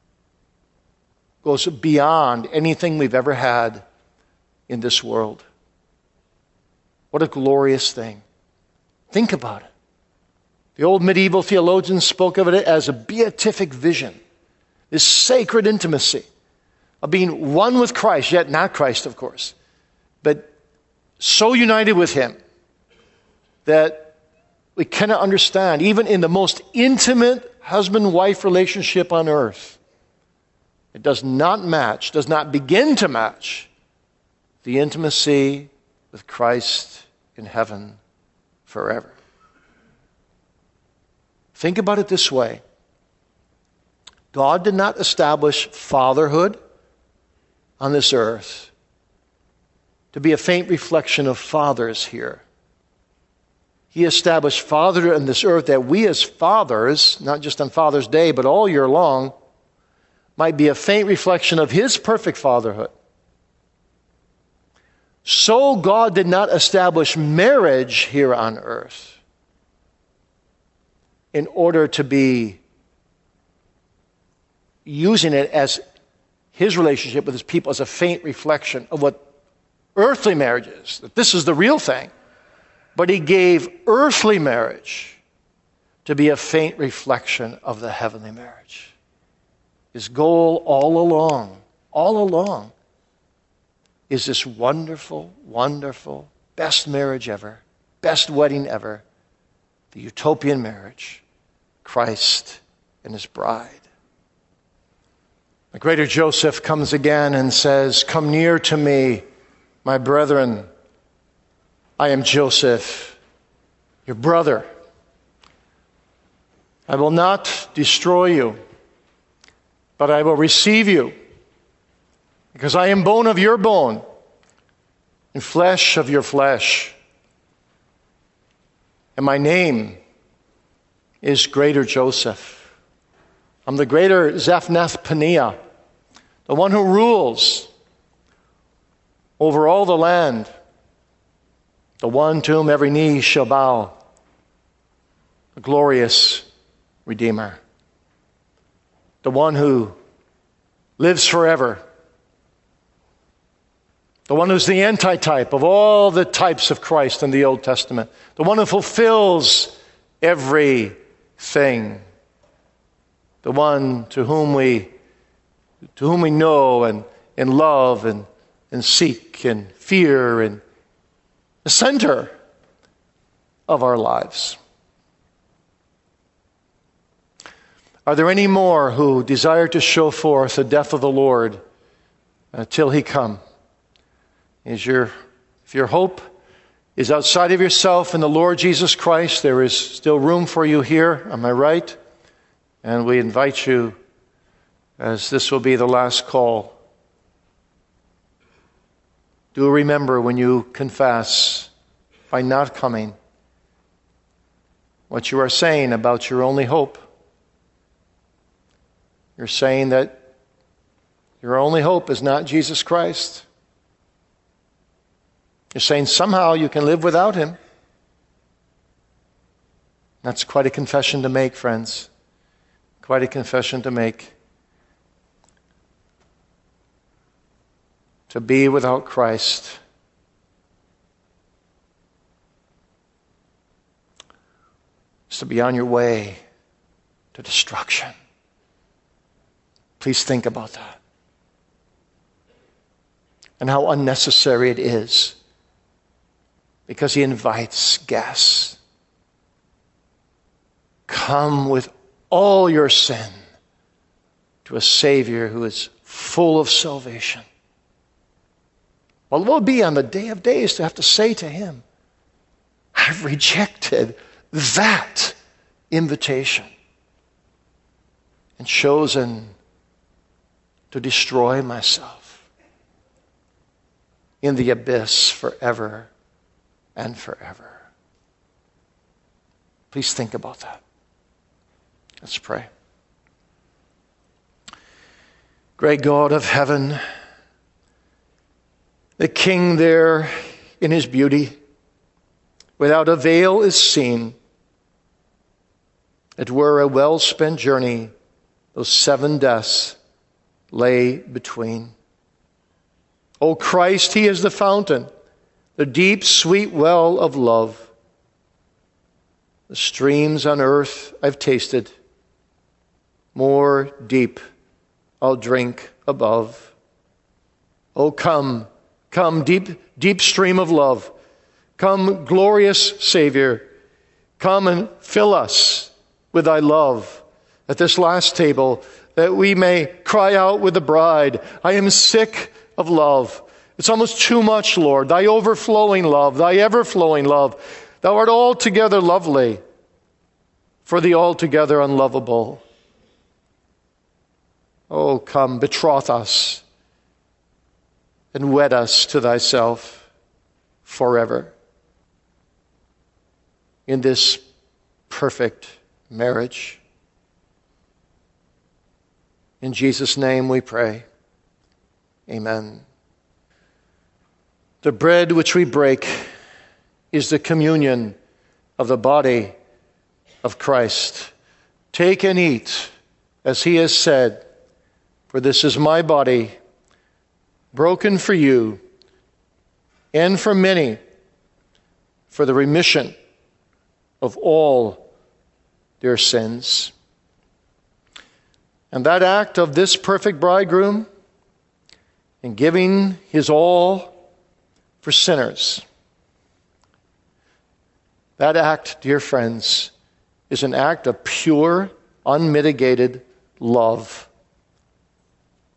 goes beyond anything we've ever had in this world. What a glorious thing. Think about it. The old medieval theologians spoke of it as a beatific vision, this sacred intimacy of being one with Christ, yet not Christ, of course, but so united with Him that we cannot understand, even in the most intimate husband-wife relationship on earth, it does not begin to match the intimacy with Christ in heaven forever. Think about it this way. God did not establish fatherhood on this earth to be a faint reflection of fathers here. He established fatherhood on this earth that we as fathers, not just on Father's Day, but all year long, might be a faint reflection of His perfect fatherhood. So God did not establish marriage here on earth in order to be using it as His relationship with His people as a faint reflection of what earthly marriage is, that this is the real thing. But He gave earthly marriage to be a faint reflection of the heavenly marriage. His goal all along, is this wonderful, wonderful, best marriage ever, best wedding ever, the utopian marriage, Christ and His bride. The greater Joseph comes again and says, "Come near to me, my brethren. I am Joseph, your brother. I will not destroy you, but I will receive you, because I am bone of your bone and flesh of your flesh. And my name is greater Joseph. I'm the greater Zaphnath-Paneah, the one who rules over all the land, the one to whom every knee shall bow, the glorious Redeemer, the one who lives forever, the one who's the antitype of all the types of Christ in the Old Testament, the one who fulfills everything, the one to whom we know and love and seek and fear, and the center of our lives. Are there any more who desire to show forth the death of the Lord till he come? If your hope is outside of yourself in the Lord Jesus Christ, there is still room for you here. Am I right? And we invite you, as this will be the last call, do remember when you confess by not coming what you are saying about your only hope. You're saying that your only hope is not Jesus Christ. You're saying somehow you can live without him. That's quite a confession to make, friends. Quite a confession to make. To be without Christ is to be on your way to destruction. Please think about that. And how unnecessary it is, because he invites guests. Come with all your sin to a Savior who is full of salvation. Well, it will be on the day of days to have to say to him, I've rejected that invitation and chosen to destroy myself in the abyss forever and forever. Please think about that. Let's pray. Great God of heaven, the King there in his beauty, without a veil is seen. It were a well-spent journey, those 7 deaths lay between. O Christ, he is the fountain, the deep, sweet well of love. The streams on earth I've tasted, more deep I'll drink above. Oh, come, deep stream of love. Come, glorious Savior. Come and fill us with thy love at this last table, that we may cry out with the bride, I am sick of love. It's almost too much, Lord. Thy overflowing love, thy ever-flowing love. Thou art altogether lovely for the altogether unlovable. Oh, come, betroth us and wed us to thyself forever in this perfect marriage. In Jesus' name we pray. Amen. The bread which we break is the communion of the body of Christ. Take and eat, as he has said, for this is my body, broken for you and for many, for the remission of all their sins. And that act of this perfect bridegroom in giving his all for sinners, that act, dear friends, is an act of pure, unmitigated love.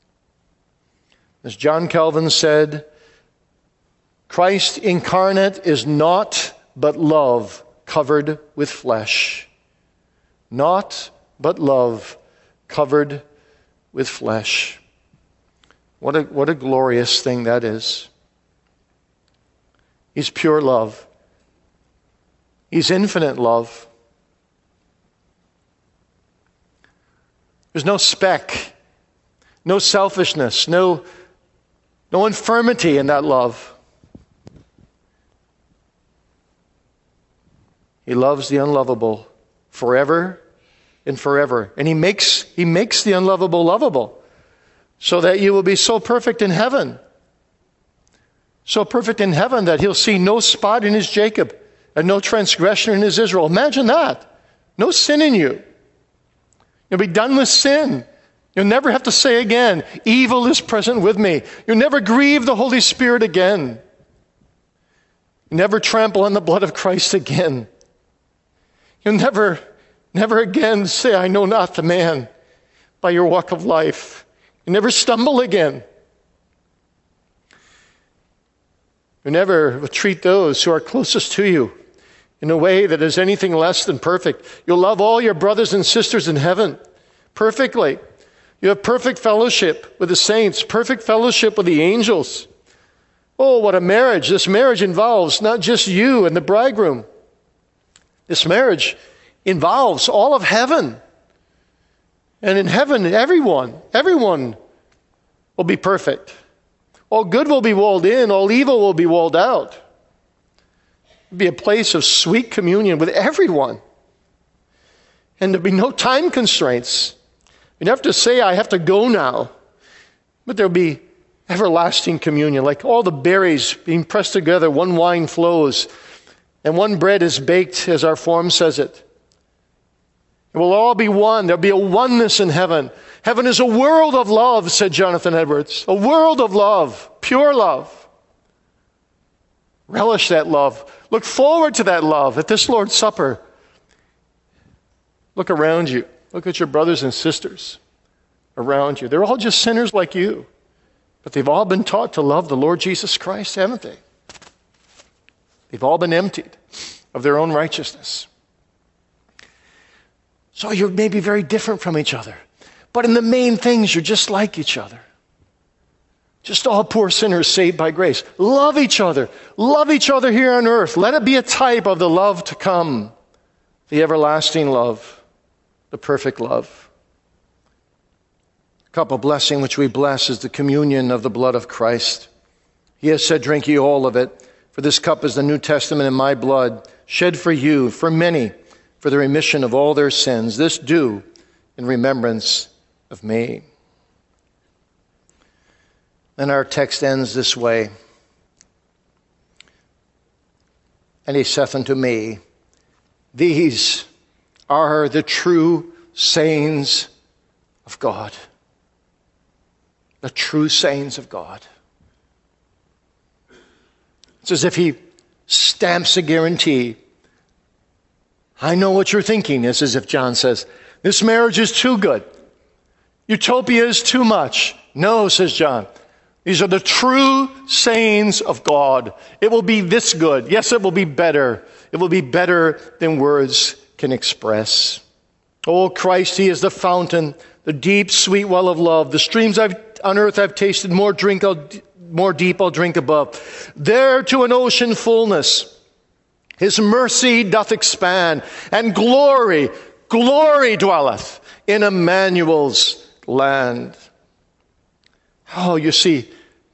As John Calvin said, Christ incarnate is naught but love covered with flesh. Naught but love covered with flesh. What a glorious thing that is. He's pure love. He's infinite love. There's no speck, no selfishness, no infirmity in that love. He loves the unlovable forever and forever. And he makes the unlovable lovable so that you will be so perfect in heaven. So perfect in heaven that he'll see no spot in his Jacob and no transgression in his Israel. Imagine that. No sin in you. You'll be done with sin. You'll never have to say again, evil is present with me. You'll never grieve the Holy Spirit again. You'll never trample on the blood of Christ again. You'll never again say, I know not the man, by your walk of life. You'll never stumble again. You'll never treat those who are closest to you in a way that is anything less than perfect. You'll love all your brothers and sisters in heaven perfectly. You have perfect fellowship with the saints, perfect fellowship with the angels. Oh, what a marriage. This marriage involves not just you and the bridegroom. This marriage involves all of heaven. And in heaven, everyone will be perfect. All good will be walled in, all evil will be walled out. It'll be a place of sweet communion with everyone. And there'll be no time constraints. You don't have to say, I have to go now. But there'll be everlasting communion, like all the berries being pressed together, one wine flows, and one bread is baked, as our form says it. It will all be one. There'll be a oneness in heaven. Heaven is a world of love, said Jonathan Edwards. A world of love, pure love. Relish that love. Look forward to that love at this Lord's Supper. Look around you. Look at your brothers and sisters around you. They're all just sinners like you. But they've all been taught to love the Lord Jesus Christ, haven't they? They've all been emptied of their own righteousness. So you're maybe very different from each other. But in the main things, you're just like each other. Just all poor sinners saved by grace. Love each other. Love each other here on earth. Let it be a type of the love to come. The everlasting love. The perfect love. A cup of blessing which we bless is the communion of the blood of Christ. He has said, drink ye all of it. For this cup is the New Testament in my blood, shed for you, for many, for the remission of all their sins. This do in remembrance of me. Then our text ends this way. And he saith unto me, these are the true sayings of God. The true sayings of God. It's as if he stamps a guarantee. I know what you're thinking. It's as if John says, this marriage is too good. Utopia is too much. No, says John. These are the true sayings of God. It will be this good. Yes, it will be better. It will be better than words can express. Oh, Christ, he is the fountain, the deep, sweet well of love. The streams on earth I've tasted, more deep I'll drink above. There to an ocean fullness, his mercy doth expand, and glory dwelleth in Emmanuel's land. Oh, you see,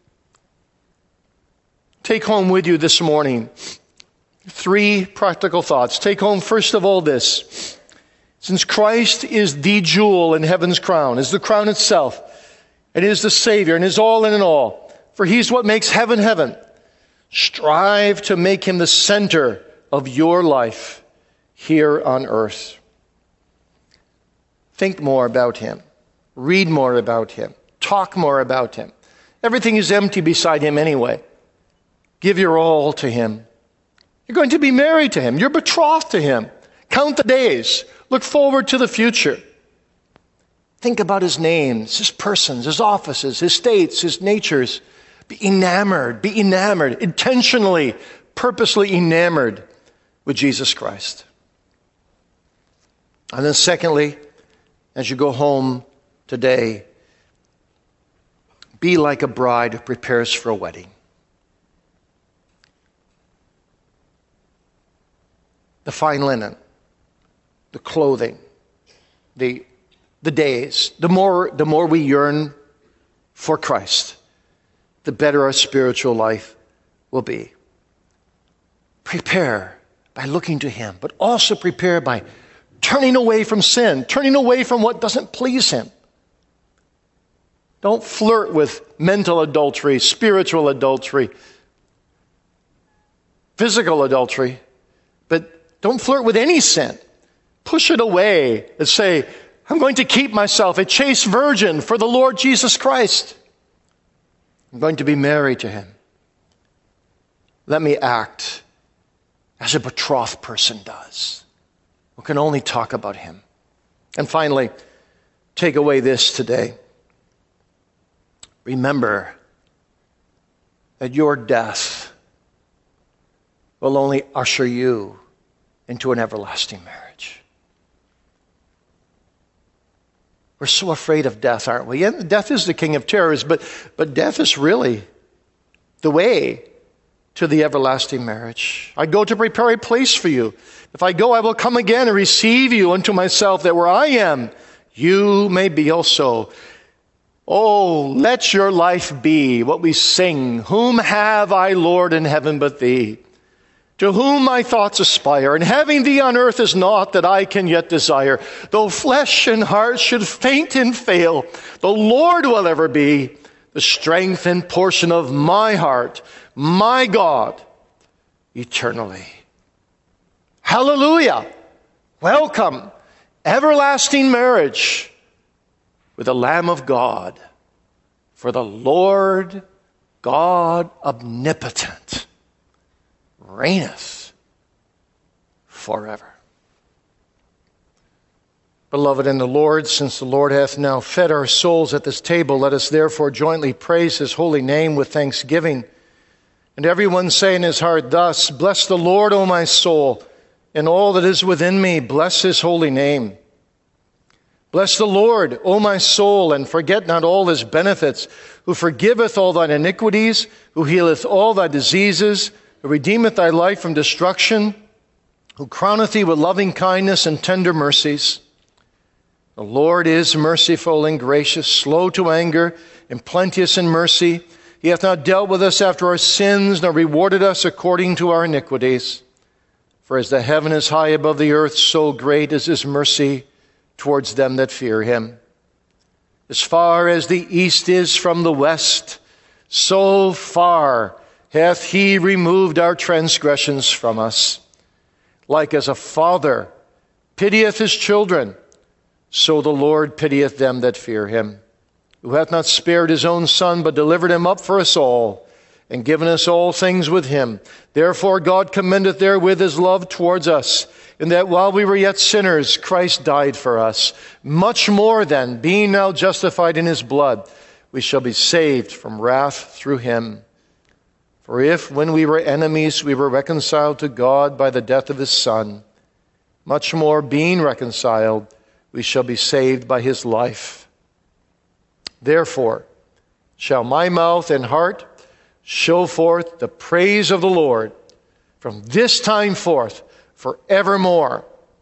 take home with you this morning 3 practical thoughts. Take home, first of all, this. Since Christ is the jewel in heaven's crown, is the crown itself, and is the Savior, and is all in all, for he's what makes heaven heaven. Strive to make him the center of your life here on earth. Think more about him. Read more about him. Talk more about him. Everything is empty beside him anyway. Give your all to him. You're going to be married to him. You're betrothed to him. Count the days. Look forward to the future. Think about his names, his persons, his offices, his states, his natures. Be enamored, intentionally, purposely enamored with Jesus Christ. And then secondly, as you go home today, be like a bride who prepares for a wedding. The fine linen, the clothing, the days, the more we yearn for Christ, the better our spiritual life will be. Prepare by looking to him, but also prepare by turning away from sin, turning away from what doesn't please him. Don't flirt with mental adultery, spiritual adultery, physical adultery, but don't flirt with any sin. Push it away and say, I'm going to keep myself a chaste virgin for the Lord Jesus Christ. I'm going to be married to him. Let me act as a betrothed person does, who can only talk about him. And finally, take away this today. Remember that your death will only usher you into an everlasting marriage. We're so afraid of death, aren't we? And death is the king of terrors, but death is really the way to the everlasting marriage. I go to prepare a place for you. If I go, I will come again and receive you unto myself, that where I am, you may be also. Oh, let your life be what we sing. Whom have I, Lord, in heaven but thee? To whom my thoughts aspire, and having thee on earth is naught that I can yet desire. Though flesh and heart should faint and fail, the Lord will ever be the strength and portion of my heart, my God, eternally. Hallelujah! Welcome, everlasting marriage with the Lamb of God, for the Lord God omnipotent reigneth forever. Beloved in the Lord, since the Lord hath now fed our souls at this table, let us therefore jointly praise his holy name with thanksgiving. And everyone say in his heart thus, Bless the Lord, O my soul, and all that is within me, bless his holy name. Bless the Lord, O my soul, and forget not all his benefits, who forgiveth all thine iniquities, who healeth all thy diseases, who redeemeth thy life from destruction, who crowneth thee with loving kindness and tender mercies. The Lord is merciful and gracious, slow to anger, and plenteous in mercy. He hath not dealt with us after our sins, nor rewarded us according to our iniquities. For as the heaven is high above the earth, so great is his mercy towards them that fear him. As far as the east is from the west, so far hath he removed our transgressions from us. Like as a father pitieth his children, so the Lord pitieth them that fear him, who hath not spared his own Son, but delivered him up for us all, and given us all things with him. Therefore God commendeth therewith his love towards us, in that while we were yet sinners, Christ died for us. Much more then, being now justified in his blood, we shall be saved from wrath through him. For if, when we were enemies, we were reconciled to God by the death of his Son, much more, being reconciled, we shall be saved by his life. Therefore, shall my mouth and heart show forth the praise of the Lord from this time forth forevermore.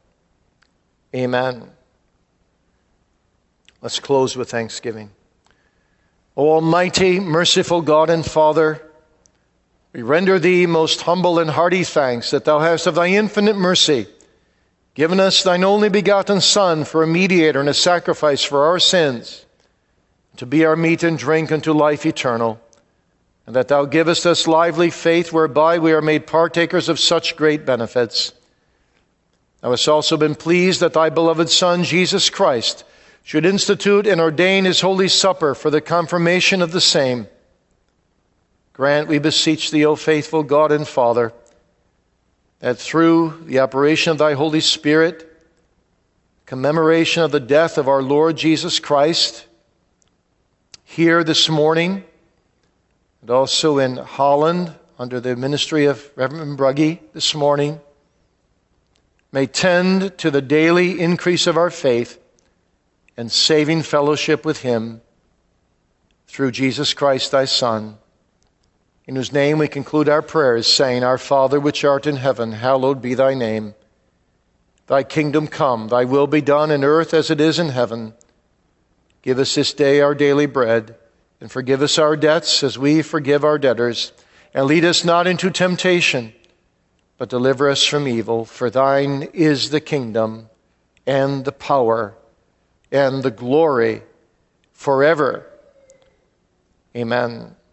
Amen. Let's close with thanksgiving. O Almighty, merciful God and Father, we render thee most humble and hearty thanks that thou hast of thy infinite mercy given us thine only begotten Son for a mediator and a sacrifice for our sins, to be our meat and drink unto life eternal, and that thou givest us lively faith whereby we are made partakers of such great benefits. Thou hast also been pleased that thy beloved Son, Jesus Christ, should institute and ordain his holy supper for the confirmation of the same. Grant, we beseech thee, O faithful God and Father, that through the operation of thy Holy Spirit, commemoration of the death of our Lord Jesus Christ, here this morning, and also in Holland under the ministry of Reverend Brugge this morning, may tend to the daily increase of our faith and saving fellowship with Him through Jesus Christ, thy Son, in whose name we conclude our prayers, saying, Our Father which art in heaven, hallowed be thy name. Thy kingdom come, thy will be done in earth as it is in heaven. Give us this day our daily bread, and forgive us our debts as we forgive our debtors. And lead us not into temptation, but deliver us from evil. For thine is the kingdom, and the power, and the glory, forever. Amen.